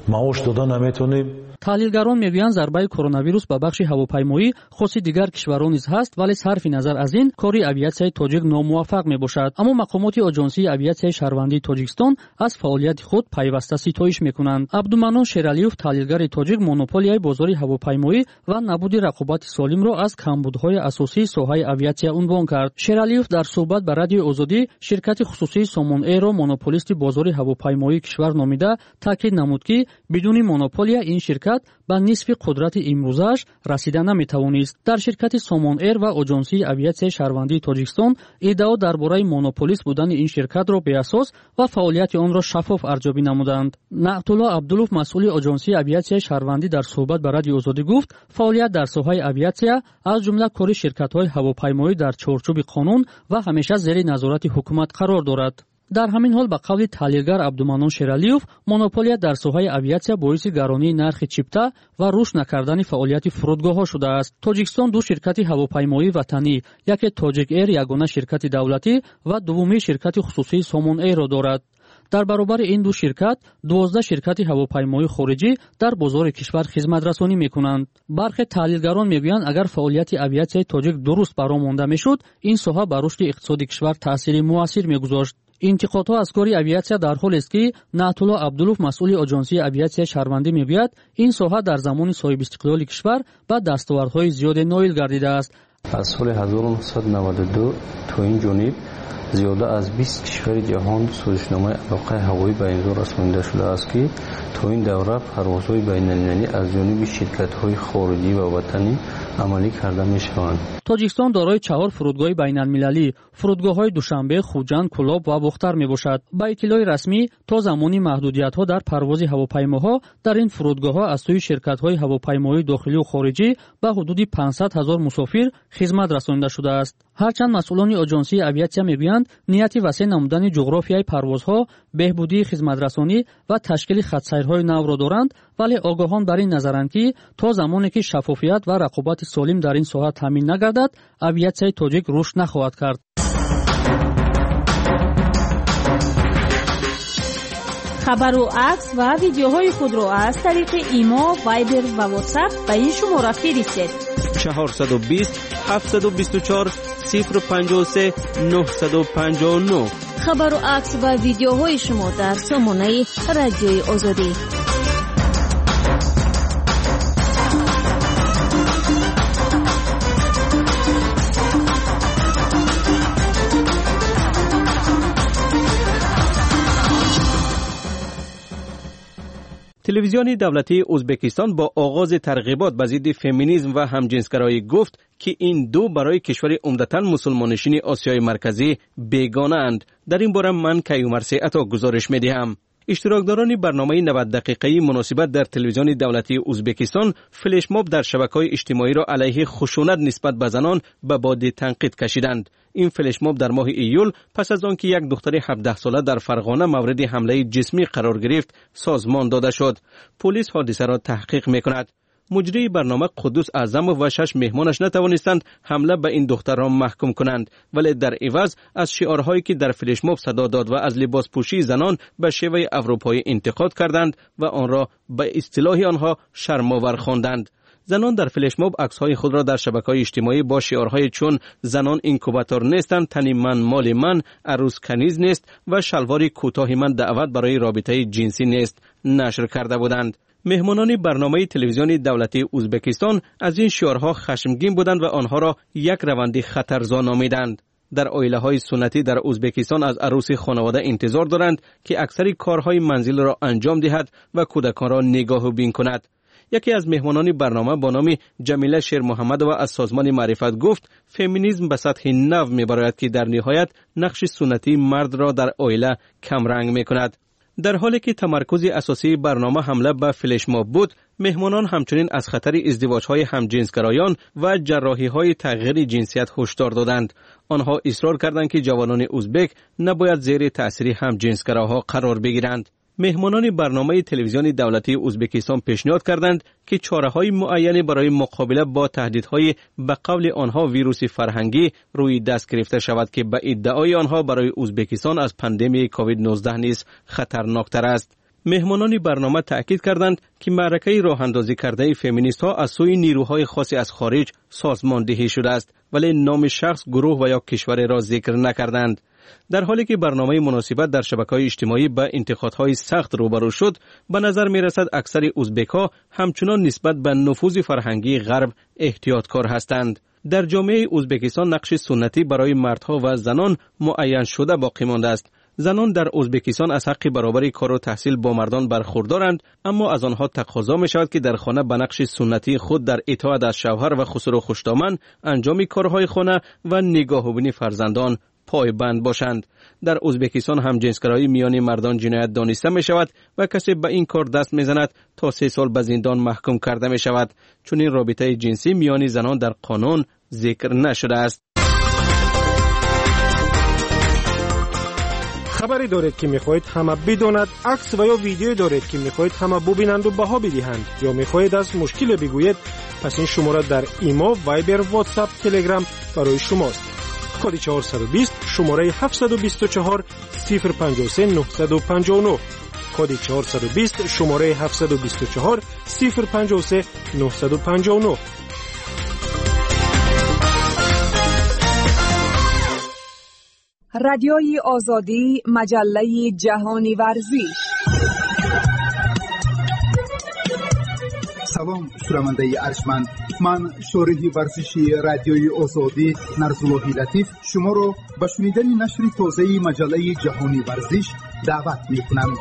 маош дода наметонем. таҳлилгарон мегӯянд зарбаи коронавирус ба бахши ҳавопаймоӣ хоси дигар кишварон низ ҳаст, вале сарфи назар аз ин кори авиатсияи тоҷик номуваффақ мебошад. аммо мақомоти оҷонсии авиатсияи шаҳрвандии тоҷикистон аз фаъолияти худ пайваста ситоиш мекунанд. абдуманон шералиев, таҳлилгари тоҷик, монополияи бозори ҳавопаймоӣ ва набуди рақобати солимро аз камбудҳои асосии соҳаи авиатсия унвон кард. шералиев дар суҳбат ба радиои озодӣ ширкати хусусии Somon Air-ро монополисти бозори ҳавопаймоии кишвар номида таъкид намуд, ки бидуни монополия ин ширкат ба нисфи қудрати имрӯзааш расида наметавонист. дар ширкати Somon Air ва оҷонсии авиатсияи шаҳрвандии тоҷикистон иддао дар бораи монополист будани ин ширкатро беасос ва фаъолияти онро шаффоф арзёбӣ намуданд. Наътулло Абдулов, масъули оҷонсии авиатсияи шаҳрвандӣ, дар суҳбат ба радиои озодӣ гуфт, фаъолият дар соҳаи авиатсия аз ҷумла кори ширкатҳои ҳавопаймоӣ дар чорчӯби қонун ва ҳамеша зери назорати ҳукумат қарор дорад. дар ҳамин ҳол ба қавли таҳлилгар Абдуманон Шералиев, монополия дар соҳаи авиатсия боиси гаронии нархи чипта ва рушд накардани фаъолияти фурудгоҳҳо шудааст. Тоҷикистон ду ширкати ҳавопаймоии ватанӣ, яке Тоҷик Air, ягона ширкати давлатӣ ва дуввуми ширкати хусусии Somon Air-ро дорад. дар баробари ин ду ширкат 12 ширкати ҳавопаймоии хориҷӣ дар бозори кишвар хизматрасонӣ мекунанд. бархе таҳлилгарон мегӯянд, агар фаъолияти авиатсияи тоҷик дуруст баромонда мешуд, ин соҳа ба рушди иқтисоди кишвар таъсири муассир мегузошт. интиқодҳо аз кори авиатсия дар ҳолест, ки Наътулло Абдулов, масъули оҷонсии авиатсияи шаҳрвандӣ, мегӯяд, ин соҳа дар замони соҳибистиқлоли кишвар ба дастовардҳои зиёде ноил гардидааст. аз соли 1992 то ин ҷониб зиёда аз 20 кишвари ҷаҳон созишномаи алоқаи ҳавоӣ ба имзо расонида шудааст, ки то ин давра парвозҳои байналмилалӣ аз ҷониби ширкатҳои хориҷӣ ва ватанӣ амалӣ карда мешаванд. тоҷикистон дорои 4 фурудгоҳи байналмилалӣ, фурудгоҳҳои Душанбе, Хуҷанд, Кӯлоб ва Бухтар мебошад. ба иттилои расмӣ, то замони маҳдудиятҳо дар парвози ҳавопаймоҳо, дар ин фурудгоҳҳо аз сӯи ширкатҳои ҳавопаймоии дохилию хориҷӣ ба ҳудуди 500 000 мусофир хизмат расонида шудааст. ҳарчанд масъулони оҷонсии авиатсия мегӯянд, нияти васеъ намудани ҷуғрофияи парвозҳо, беҳбудии хизматрасонӣ ва ташкили хатсайрҳои навро доранд, вале огоҳон бар ин назаранд, ки то замоне ки шаффофият ва рақобати солим дар ин соҳа таъмин нагардад, авиатсияи тоҷик рушд нахоҳад кард. хабару акс ва видеоҳои худро аз тариқи имо, вайбер ва ватсап ба ин шумора фиристед. 420 724 053 959. хабару акс ва видеоҳои шумо дар сомонаи радиои озодӣ. تلویزیون دولتی ازبکستان با آغاز ترغیبات به ضد فمینیسم و همجنسگرایی گفت که این دو برای کشور عمدتاً مسلمانشین آسیای مرکزی بیگانه اند. در این باره من کیومر عطا گزارش می‌دهم. اشتراکداران برنامه 90 دقیقه‌ای مناسبت در تلویزیون دولتی ازبکستان فلش ماب در شبکه‌های اجتماعی را علیه خشونت نسبت به زنان به باد تنقید کشیدند. این فلش ماب در ماه ایول پس از آنکه یک دختر 17 ساله در فرغانه مورد حمله جسمی قرار گرفت سازمان داده شد. پلیس حادثه را تحقیق می‌کند. مجری برنامه قدوس اعظم و 6 مهمانش نتوانستند حمله به این دختر را محکوم کنند، ولی در عوض از شعارهایی که در فلش ماب صدا داد و از لباس پوشی زنان به شیوه اروپایی انتقاد کردند و آن را به اصطلاح آنها شرم‌آور خواندند. زنان در فلش ماب عکس‌های خود را در شبکه‌های اجتماعی با شعارهای چون زنان اینکوباتور نیستند، تن من مال من، عروس کنیز نیست و شلوار کوتاه من دعوت برای رابطه جنسی نیست نشر کرده بودند. مهمانان برنامه تلویزیون دولتی ازبکستان از این شعارها خشمگین بودند و آنها را یک روند خطرزا نامیدند. در عائله‌های سنتی در ازبکستان از عروس خانواده انتظار دارند که اکثر کارهای منزل را انجام دهد و کودکان را نگاه و بین کند. یکی از مهمانان برنامه با نام جمیله شیر محمد و از سازمان معرفت گفت فمینیسم به سطح نو می‌براید که در نهایت نقش سنتی مرد را در عائله کمرنگ می‌کند. در حالی که تمرکز اساسی برنامه حمله به فلش ماب بود، مهمانان همچنین از خطر ازدواج‌های همجنسگرایان و جراحی‌های تغییر جنسیت هشدار دادند. آنها اصرار کردند که جوانان ازبک نباید زیر تأثیر همجنسگراها قرار بگیرند. مهمانان برنامه تلویزیون دولتی ازبکستان پیشنهاد کردند که چاره‌های معینی برای مقابله با تهدیدهای به قول آنها ویروس فرهنگی روی دست گرفته شود که به ادعای آنها برای ازبکستان از پاندمی کووید 19 نیز خطرناکتر است. مهمانان برنامه تأکید کردند که معرکه راه اندازی کرده فمینیست ها از سوی نیروهای خاصی از خارج سازماندهی شده است، ولی نام شخص، گروه و یا کشور را ذکر نکردند. در حالی که برنامه مناسبت در شبکه‌های اجتماعی به انتقادهای سخت روبرو شد، به نظر می‌رسد اکثر ازبک‌ها همچنان نسبت به نفوذ فرهنگی غرب احتیاطکار هستند. در جامعه ازبکستان نقش سنتی برای مردها و زنان معین شده باقی مانده است. زنان در ازبکستان از حق برابری کار و تحصیل با مردان برخوردارند، اما از آنها تقاضا می شود که در خانه به نقش سنتی خود در اطاعت از شوهر و خسر و خوشدامن انجام کارهای خانه و نگاهبانی فرزندان پایبند باشند. در ازبکستان هم جنسگرایی میان مردان جنایت دانسته می شود و کسی به این کار دست می زند تا 3 سال به زندان محکوم کرده می شود. چون این رابطه جنسی میان زنان در قانون ذکر نشده است. خبری دارید که میخواهید همه بداند، عکس و یا ویدیویی دارید که میخواهید همه ببینند و بها بدهند، یا میخواهید از مشکل بگویید، پس این شماره در ایما، وایبر، واتساپ، تلگرام برای شماست. کد 420 شماره 724 053 959. کد 420 شماره 724 053 959. رادیوی آزادی، مجله جهانی ورزش. سلام شنونده ارجمند، من شارح ورزشی رادیوی آزادی نرزاللهی لطیف شما را به شنیدن نشر تازه مجله جهانی ورزش دعوت می‌کنم.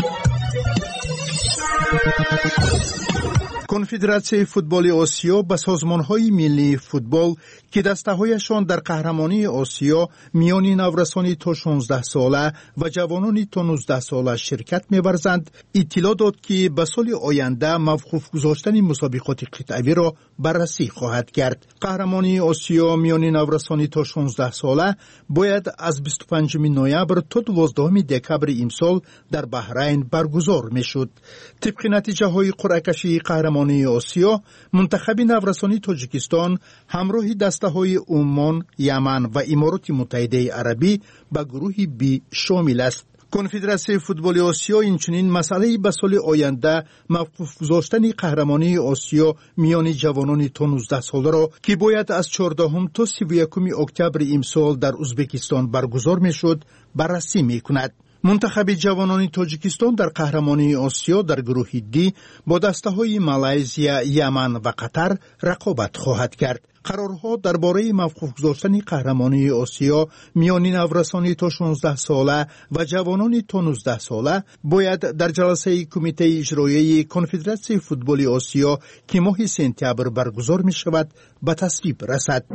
کنفدراسیون فوتبال آسیا به سازمان‌های ملی فوتبال که دسته‌هایشان در قهرمانی آسیا میان نورسانی تا 16 ساله و جوانانی تا 19 ساله شرکت می‌ورزند، اطلاع داد که به سال آینده موقوف گذاشتن مسابقات قطعی را بررسی خواهد کرد. قهرمانی آسیا میان نورسانی تا 16 ساله باید از 25 نوامبر تا 12 دکمبر امسال در بحرین برگزار می‌شد. طبق نتیجه‌های قرعه کشی قهرمانی آسیا، منتخب نورسانی تاجیکستان همراه دسته‌های عمان، یمن و امارات متحده عربی به گروه بی شامل است. کنفدراسیون فوتبال آسیا اینچنین مسئله به سال آینده موقوف گذاشتن قهرمانی آسیا میان جوانان تا 19 ساله را که باید از 14 تا 31 اکتبر امسال در ازبکستان برگزار میشد بررسی میکند. منتخب جوانان تاجیکستان در قهرمانی آسیا در گروه دی با دسته‌های مالزیا، یمن و قطر رقابت خواهد کرد. قرارها درباره موقوف گذاشتن قهرمانی آسیا میان نورسانی تا 16 ساله و جوانان تا 19 ساله باید در جلسه کمیته اجرایی کنفدراسیون فوتبال آسیا که ماه سپتامبر برگزار می شود به تصویب رسد.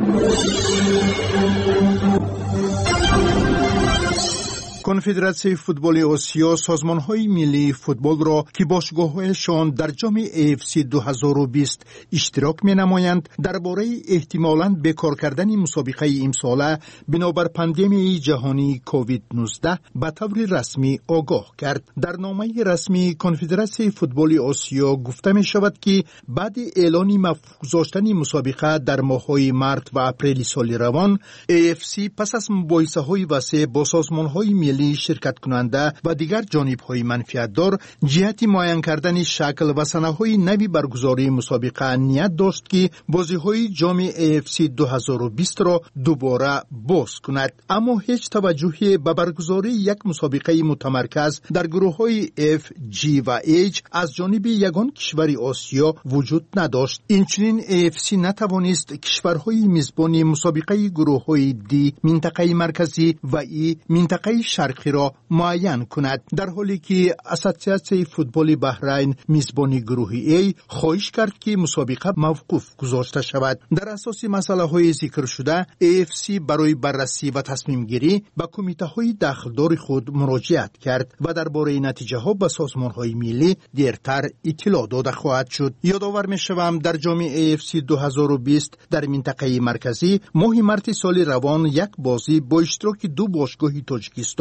کنفدراسیون فوتبال آسیا سازمان‌های ملی فوتبال را که باشگاه‌هایشان در جام AFC 2020 اشتراک می‌نمایند درباره احتمالاً بکار کردن مسابقه امساله بنابر پاندمی جهانی کووید 19 به طور رسمی آگاه کرد. در نامه رسمی کنفدراسیون فوتبال آسیا گفته می‌شود که بعد اعلان موقوف گذاشتن مسابقه در ماه‌های مارس و اپریل سال روان، AFC پس از مباحثه‌های وسیع با سازمان‌های ملی شرکت کننده و دیگر جانب‌های منفعت‌دار جهت معین کردن شکل و سنه‌های نوی برگزاری مسابقه نیت داشت که بازی‌های جام AFC 2020 را دوباره باز کند، اما هیچ توجهی به برگزاری یک مسابقه متمرکز در گروه‌های F، G و H از جانب یگان کشور آسیا وجود نداشت. اینچنین AFC نتوانست کشورهای میزبان مسابقه گروه‌های D منطقه مرکزی و E منطقه شرقی را معین کند، در حالی که اساسیاسیون فوتبال بحرین میزبان گروه A خواهش کرد که مسابقه موقوف گذاشته شود. در اساس مسائل ذکر شده، AFC برای بررسی و تصمیم گیری به کمیته های داخلدار خود مراجعت کرد و درباره نتیجه ها به سازمان های ملی دیرتر اطلاع داده خواهد شد. یادآور می‌شوم در جام AFC 2020 در منطقه مرکزی ماه مارس سال روان یک بازی با اشتراک دو باشگاه تاجیکستان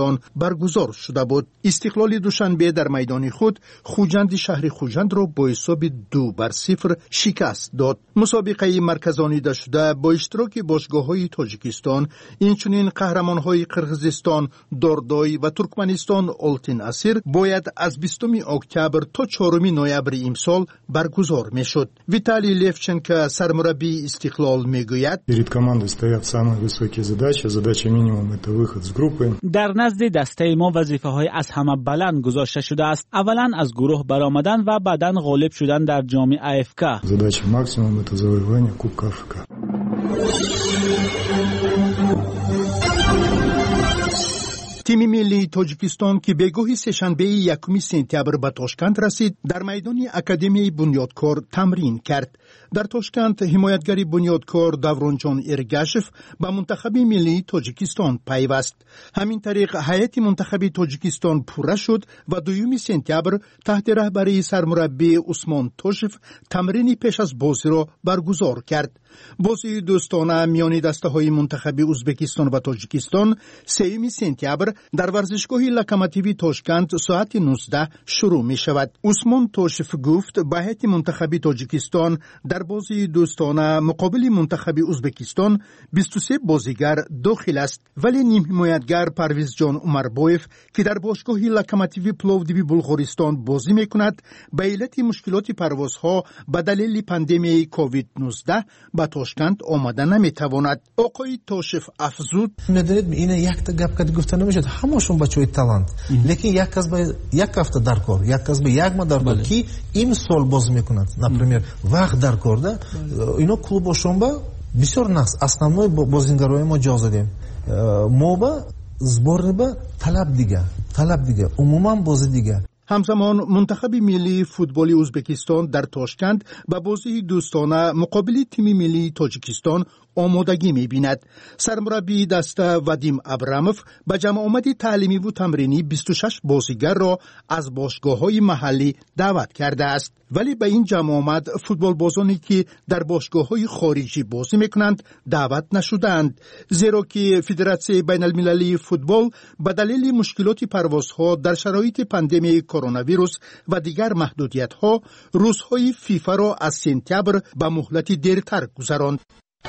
توجیکستان برگزار شده بود. استقلال دوشنبه در میدان خود خوجند شهر خوجند را با حساب 2-0 شکست داد. مسابقه مرکزانیده شده با اشتراک باشگاه‌های تاجیکستان، اینچنین قهرمان‌های قرغیزستان داردای و ترکمنستان آلتین اسیر باید از 20 اکتبر تا 4 نوامبر امسال برگزار میشد. ویتالی لفچنکو سرمربی استقلال میگوید перед командой стоят самые высокие задачи. Задача минимум это выход з группы. در نزد دسته ما وظیفه‌های از همه بلند گذاشته شده است. اولا از گروه برآمدن و بعداً غالب شدن در جام افک. Задача максимум это завоевание Кубка АФК. تیم ملی تاجیکستان که به گاه سه‌شنبه 1 سپتامبر به تاشکند رسید، در میدان اکادمی بنیادکار تمرین کرد. در تاشکند حمایتگر بنیادکار دورونجان ارگاشف به منتخب ملی تاجیکستان پیوست. همین طریق هیئت منتخب تاجیکستان پوره شد و 2 سپتامبر تحت رهبری سرمربی عثمان توشف تمرین پیش از بازی را برگزار کرد. بازی دوستانه میان دسته‌های منتخب ازبکستان و تاجیکستان 3 سپتامبر در ورزشگاه لوکوموتیو تاشکند ساعت 19 شروع می شود. عثمان توشف گفت به هیئت منتخب تاجیکستان در بازی دوستانه مقابل منتخب ازبکستان 23 بازیگر داخل است، ولی نیم حمایتگر پرویز جان عمربایف که در باشگاه لوکوموتیو پلوودیو بلغارستان بازی می کند به علت مشکلات پروازها به دلیل پاندمی کووید 19 به تاشکند آمده نمی تواند. آقای توشف افزود می‌دونید این یک تا گپ گفته نمیشه، همشون بچهای تالنت، لیکن یک کس به یک هفته در کار، یک کس به یک ماه در کار کی این سال باز میکنند. например وقت در کار ده اینا клубошон ба бисёр нақс основной бозингарои мо ҷо задем. мо ба сборни ба талаб дига умуман бозӣ дига. همزمان منتخب ملی فوتبال ازبکستان در تاشکند به بازی دوستانه مقابل تیم ملی تاجیکستان آمادگی می‌بیند. سرمربی دسته وادیم ابراموف به جمع آمد تعلیمی و تمرینی 26 بازیگر را از باشگاه‌های محلی دعوت کرده است، ولی به این جمع آمد فوتبال بازانی که در باشگاه‌های خارجی بازی می‌کنند دعوت نشدند، زیرا که فدراسیون بین‌المللی فوتبال به دلیل مشکلات پروازها در شرایط پاندمی کرونا ویروس و دیگر محدودیت‌ها روزهای فیفا را از سپتامبر به مهلت دیرتر گذراند.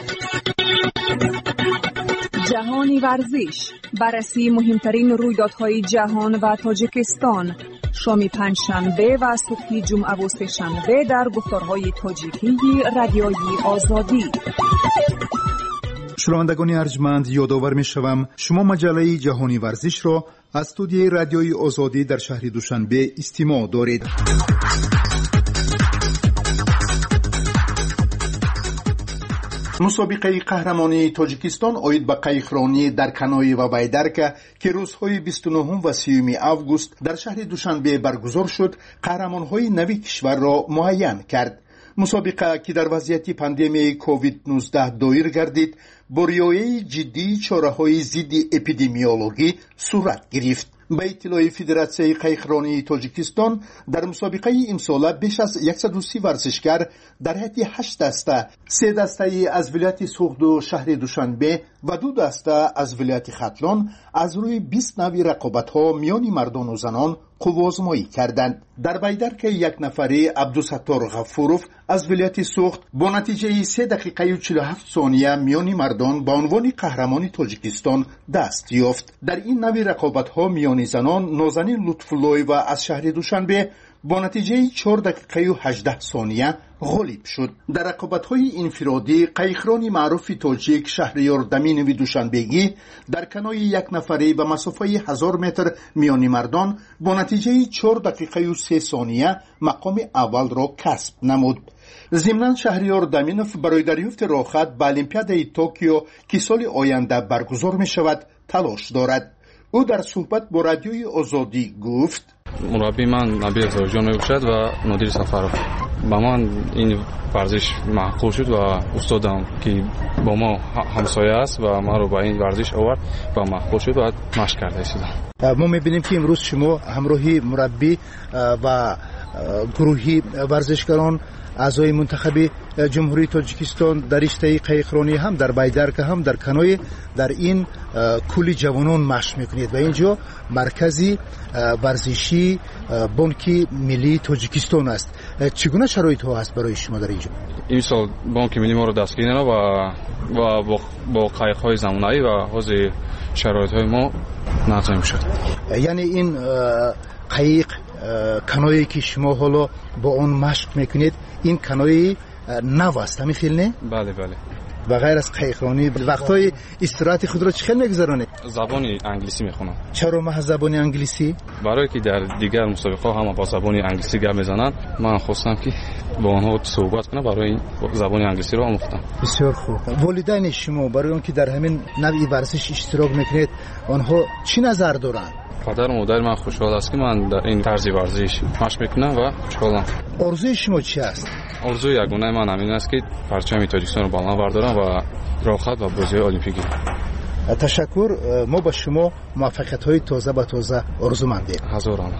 جهانی ورزش، بررسی مهمترین رویدادهای جهان و تاجیکستان، شام پنجشنبه و صبح جمعه و سه‌شنبه در گفتارهای تاجیکی رادیوی آزادی. شنوندگان ارجمند، یادآور می‌شوم شما مجله جهانی ورزش را از استودیوی رادیوی آزادی در شهر دوشنبه استماع دارید. مسابقه قهرمانی تاجیکستان اوید به قایقرانی در کنای و وایدرکه که روزهای 29 و 30 آگوست در شهر دوشنبه برگزار شد، قهرمانهای نوی کشور را معین کرد. مسابقه که در وضعیت پاندمی کووید 19 دایر گردید، با رعایت جدی چاره‌های ضد اپیدمیولوژی صورت گرفت. به اطلاع فدراسیون قایقرانی تاجیکستان در مسابقه امسال بیش از 130 ورزشکار در هیئت 8 دسته، 3 دسته از ولایت سوخت و شهر دوشنبه و 2 دسته از ولایت ختلان از روی 20 نوع رقابت‌ها میان مردان و زنان قوازمایی کردند. در بیدرک یک نفره عبدالستار غفوروف از ولایت سوخت با نتیجه 3 دقیقه و 47 ثانیه میان مردان به عنوان قهرمان تاجیکستان دست یافت. در این نوع رقابت‌ها میان زنان نازنین لطف‌الله و از شهر دوشنبه با نتیجه 4 دقیقه و 18 ثانیه غالب شد. در رقابت‌های انفرادی قایقران معروف تاجیک شهریار دمینوی دوشنبگی در کنای یک نفره به مسافه 1000 متر میان مردان با نتیجه 4 دقیقه و 3 ثانیه مقام اول را کسب نمود. ضمناً شهریار دمینوف برای دریافت راحت به المپیادای توکیو که سال آینده برگزار می شود تلاش دارد. او در صحبت با رادیوی آزادی گفت: مربی من نبیل زوجان میباشد و نادر سفرов. با من این ورزش معقول شد و استادم که با ما همسایه است و ما رو با این ورزش آورد و معقول شد و مشق کرده شدم. ما میبینیم که امروز شما همراهی مربی و گروهی ورزشکاران اعضای منتخب جمهوری تاجیکستان در رشته قایقرانی هم در بیدرکه هم در کنوی در این کولی جوانان مشق میکنید و اینجا مرکزی ورزشی بانک ملی تاجیکستان است. چگونه شرایط ها است برای شما در اینجا؟ این سال بانک ملی ما رو دستگیر نمود و با قایق های زمانه‌ای و حوزه شرایط های ما نظم شد. یعنی این قایق کنویی که شما حالا با اون مشق میکنید این کنوی نو است همین خیلی نه؟ بله بله. و غیر از قایقرانی وقتای استراحت خود را چه میگذرانید؟ زبان انگلیسی میخونم. چرا محض زبان انگلیسی؟ برای که در دیگر مسابقه ها هم با زبان انگلیسی گپ میزنن من خواستم که با آنها صحبت کنم، برای این زبان انگلیسی رو آموختم. بسیار خوب. والدین شما برای اون که در همین نوعی ورزش اشتراک میکنید آنها چی نظر دارند؟ پدر و مادر من خوشحال است که من در این طرز ورزش مشق میکنم و خوشحالم. آرزوی شما چی است؟ آرزوی یگانه من همین است که پرچم تاجیکستان رو بالا بردارم و راحت و بازی المپیکی. تشکر. ما با شما موفقیت‌های تازه به تازه آرزومندیم. هزاران.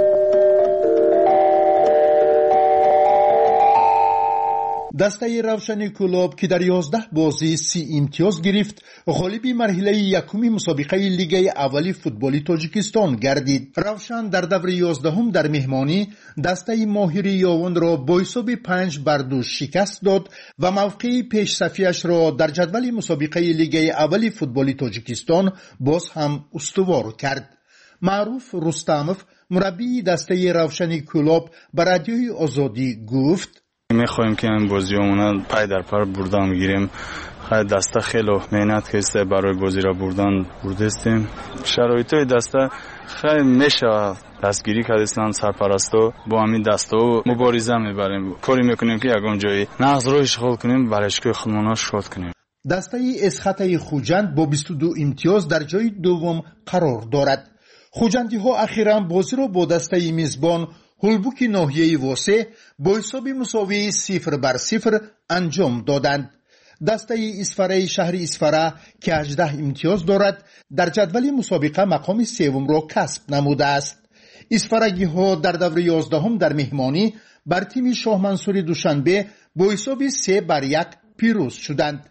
دسته روشن کلوب که در 11 بازی 30 امتیاز گرفت غالب مرحله یکمی مسابقه لیگ اولی فوتبالی تاجیکستان گردید. روشن در دور 11 در مهمانی دسته ماهر یاون را با حساب 5-2 شکست داد و موقع پیش صفیش را در جدول مسابقه لیگ اولی فوتبالی تاجیکستان باز هم استوار کرد. معروف رستموف مربی دسته روشن کلوب به رادیوی آزادی گفت: میخوایم که این بازیامون پای در پای بردن گیریم. خیلی دسته خیلی مهنت کشیده برای بازی را بردستیم. شرایطای دسته خیلی میشه دستگیری کردن سرپرستو با همین دسته مبارزه میبریم، کاری میکنیم که یگان جایی نقض رو اشغال کنیم، برشکوی خودمون شاد کنیم. دسته اسخطه خوجند با 22 امتیاز در جای دوم قرار دارد. خوجندی ها اخیراً بازی را با دسته میزبان هولبوک ناحیه واسه با حساب مساوی 0-0 انجام دادند. دسته اسفره شهر اسفره که 18 امتیاز دارد در جدول مسابقه مقام سوم را کسب نموده است. اسفرگی ها در دور 11 در مهمانی بر تیم شاه منصور دوشنبه با حساب 3-1 پیروز شدند.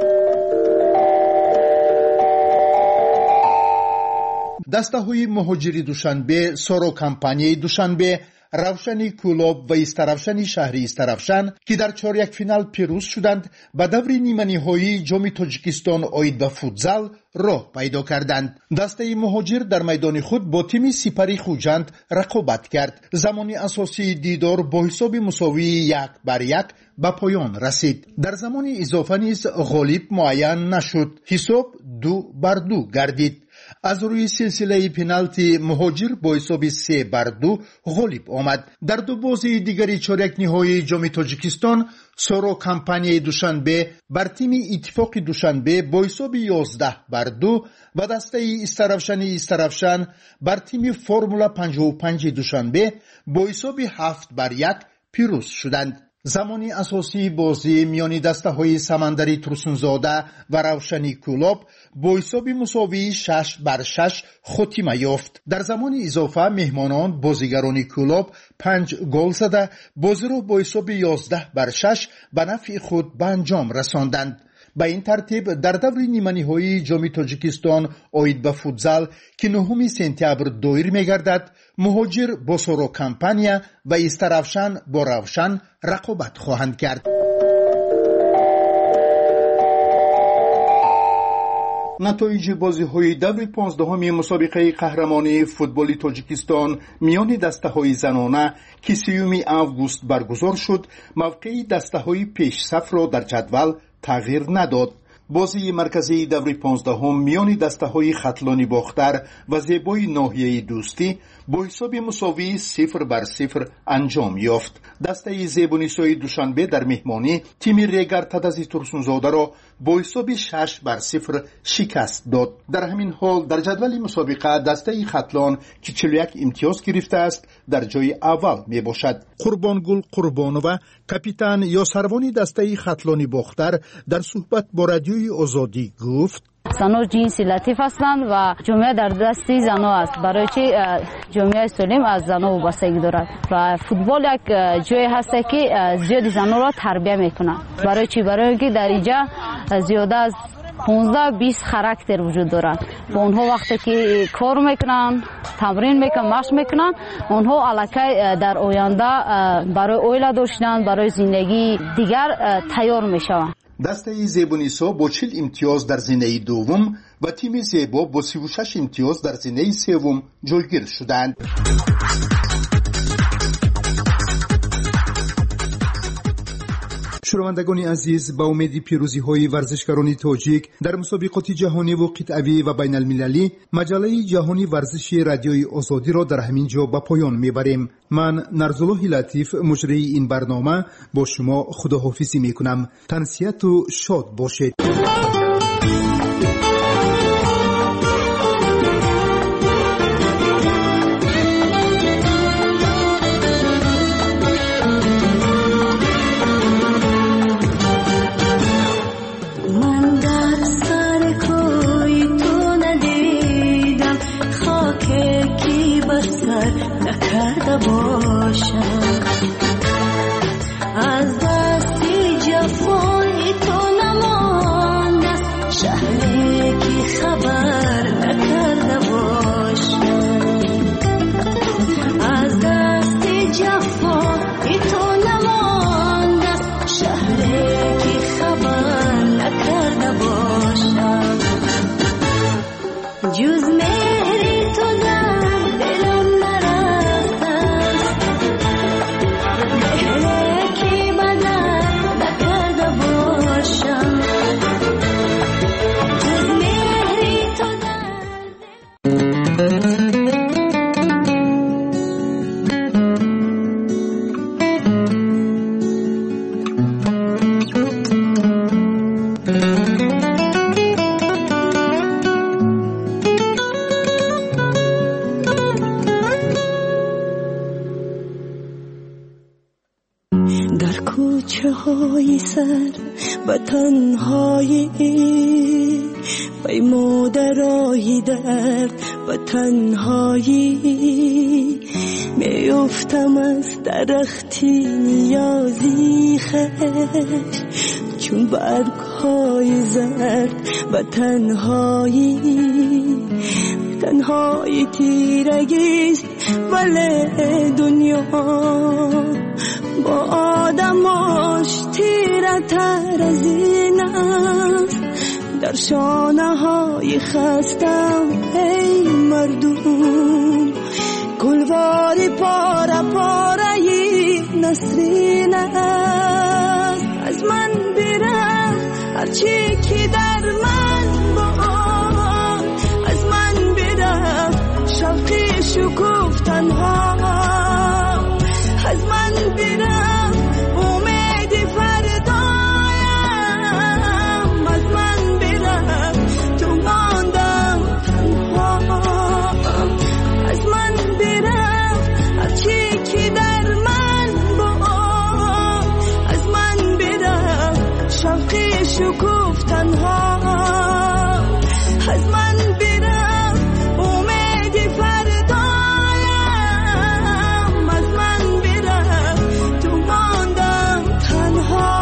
دسته های مهاجری دوشنبه، سارو کمپانی دوشنبه، روشن کلوب و استرافشن شهری استرافشن که در 4-1 فینال پیروز شدند به دور نیمه نهایی جام تاجیکستان آید به فوتزال راه پیدا کردند. دسته مهاجر در میدان خود با تیم سپری خوجند رقابت کرد. زمان اساسی دیدار با حساب مساوی 1-1 به پایان رسید. در زمان اضافه نیز غالب معین نشد. حساب 2-2 گردید. از روی سلسله پنالتی مهاجر با حساب 3-2 غالب آمد. در دو بازی دیگری 4-1 نهایی جام تاجیکستان سارو کمپانی دوشنبه بر تیم اتفاق دوشنبه با حساب 11-2 و دسته استرافشن بر تیم فرمولا 55 دوشنبه با حساب 7-1 پیروز شدند. زمانی اساسی بازی میان دسته های سمندری ترسونزاده و روشنی کلوب با حساب مساوی 6-6 خاتمه یافت. در زمان اضافه مهمانان بازیگران کلوب 5 گل زده بازی را با حساب 11-6 به نفع خود به انجام رساندند. به این ترتیب در دور نیمه نهایی جام تاجیکستان آید به فوتزال که 9 سپتامبر دایر می‌گردد مهاجر با سارو کمپانیا و استرافشن با روشن رقابت خواهند کرد. نتایج بازی‌های دور 15 مسابقه قهرمانی فوتبالی تاجیکستان میان دسته‌های زنانه که 3 آگوست برگزار شد موقع دسته‌های پیش صف را در جدول تغییر نداد. بازی مرکزی دور 15 میان دسته‌های خطلانی باختر و زیبای ناحیه دوستی با حساب مساوی 0-0 انجام یافت. دسته زیبونیسای دوشنبه در مهمانی تیم ریگر تدازی ترسونزاده را با حساب 6-0 شکست داد. در همین حال در جدول مسابقه دسته خطلان که 41 امتیاز گرفته است در جای اول می باشد. قربانگل قربانووا کاپیتان یا سروان دسته خطلانی باختر در صحبت با رادیوی آزادی گفت: زنها جنس لطیف هستند و جامعه در دستی زنها است. برای چی جامعه سالم از زنها وابستگی دارد و فوتبال یک جای هست که زیاد زنها را تربیت میکنه. برای چی؟ برای اینکه در اینجا زیاده از 15-20 خاراکتر وجود دارند. با اونها وقتی که کار میکنن، تمرین میکنن، مشق میکنن، اونها الکی در آینده برای اویلا داشتن، برای زندگی دیگر تیار میشوند. دسته زیبونیسا با 40 امتیاز در زینه دوم و تیم زیبا با 36 امتیاز در زینه سوم جایگیر شدند. شنوندگان عزیز، با امید پیروزی های ورزشکاران تاجیک در مسابقات جهانی و قطعی و بین المللی، مجله جهانی ورزش رادیوی آزادی را در همین جا به پایان میبریم. من نرزالله لطیف مجری این برنامه با شما خداحافظی میکنم. تنسیت و شاد باشید. از دستی جفای تو نمانده است، شهری که خبر نکرده باشم. از دستی جفای تو نمانده است، شهری که خبر نکرده باشم. جز مهری تو در دلم سر و تنهایی پیمودرایی درد و تنهایی میفتم از درختی نیازی خش چون برگ‌های زرد و تنهایی تیرگیست ولی دنیا با آدماش تیره تر از این است. در شانه های خستم ای مردم گلواری پاره پاره نسرین است. از من برم هرچی که در من بود، از من برم شوقی شکوفتن ها، از من برم امید فردایم، از من برم تو ماندم تنها، از من برم هرچی که در من بود، از من برم شوقی شکوفتن ها، از من برم امید فردایم، از من برم تو ماندم تنها.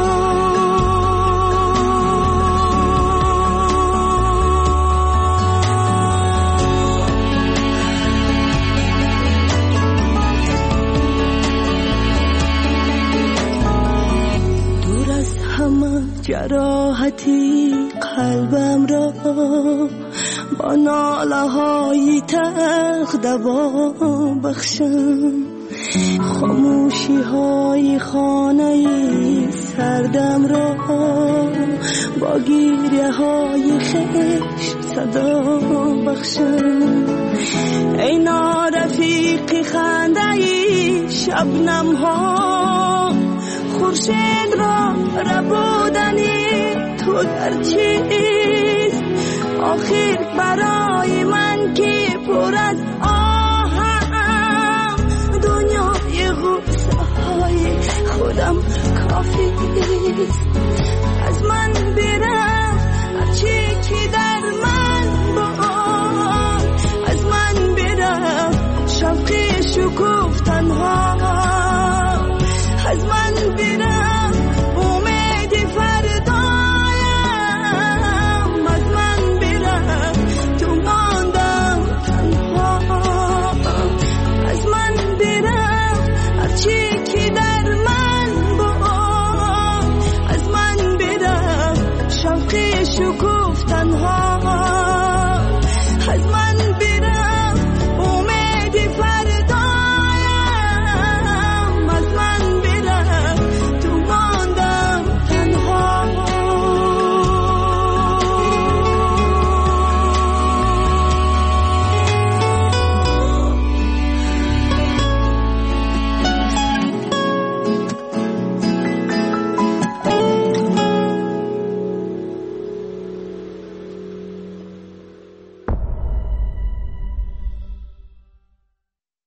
دور از همه جراحتی قلبم را با ناله های تلخ دوا بخشم، خاموشی های خانه سردم را با گریه های خشم صدا بخشم. ای نارفیقی خنده شبنم ها، خورشید را ربودنی تو در چیست؟ آخر برای من که پر از آهم، دنیای غصه های خودم کافیست. از من برم بچه که در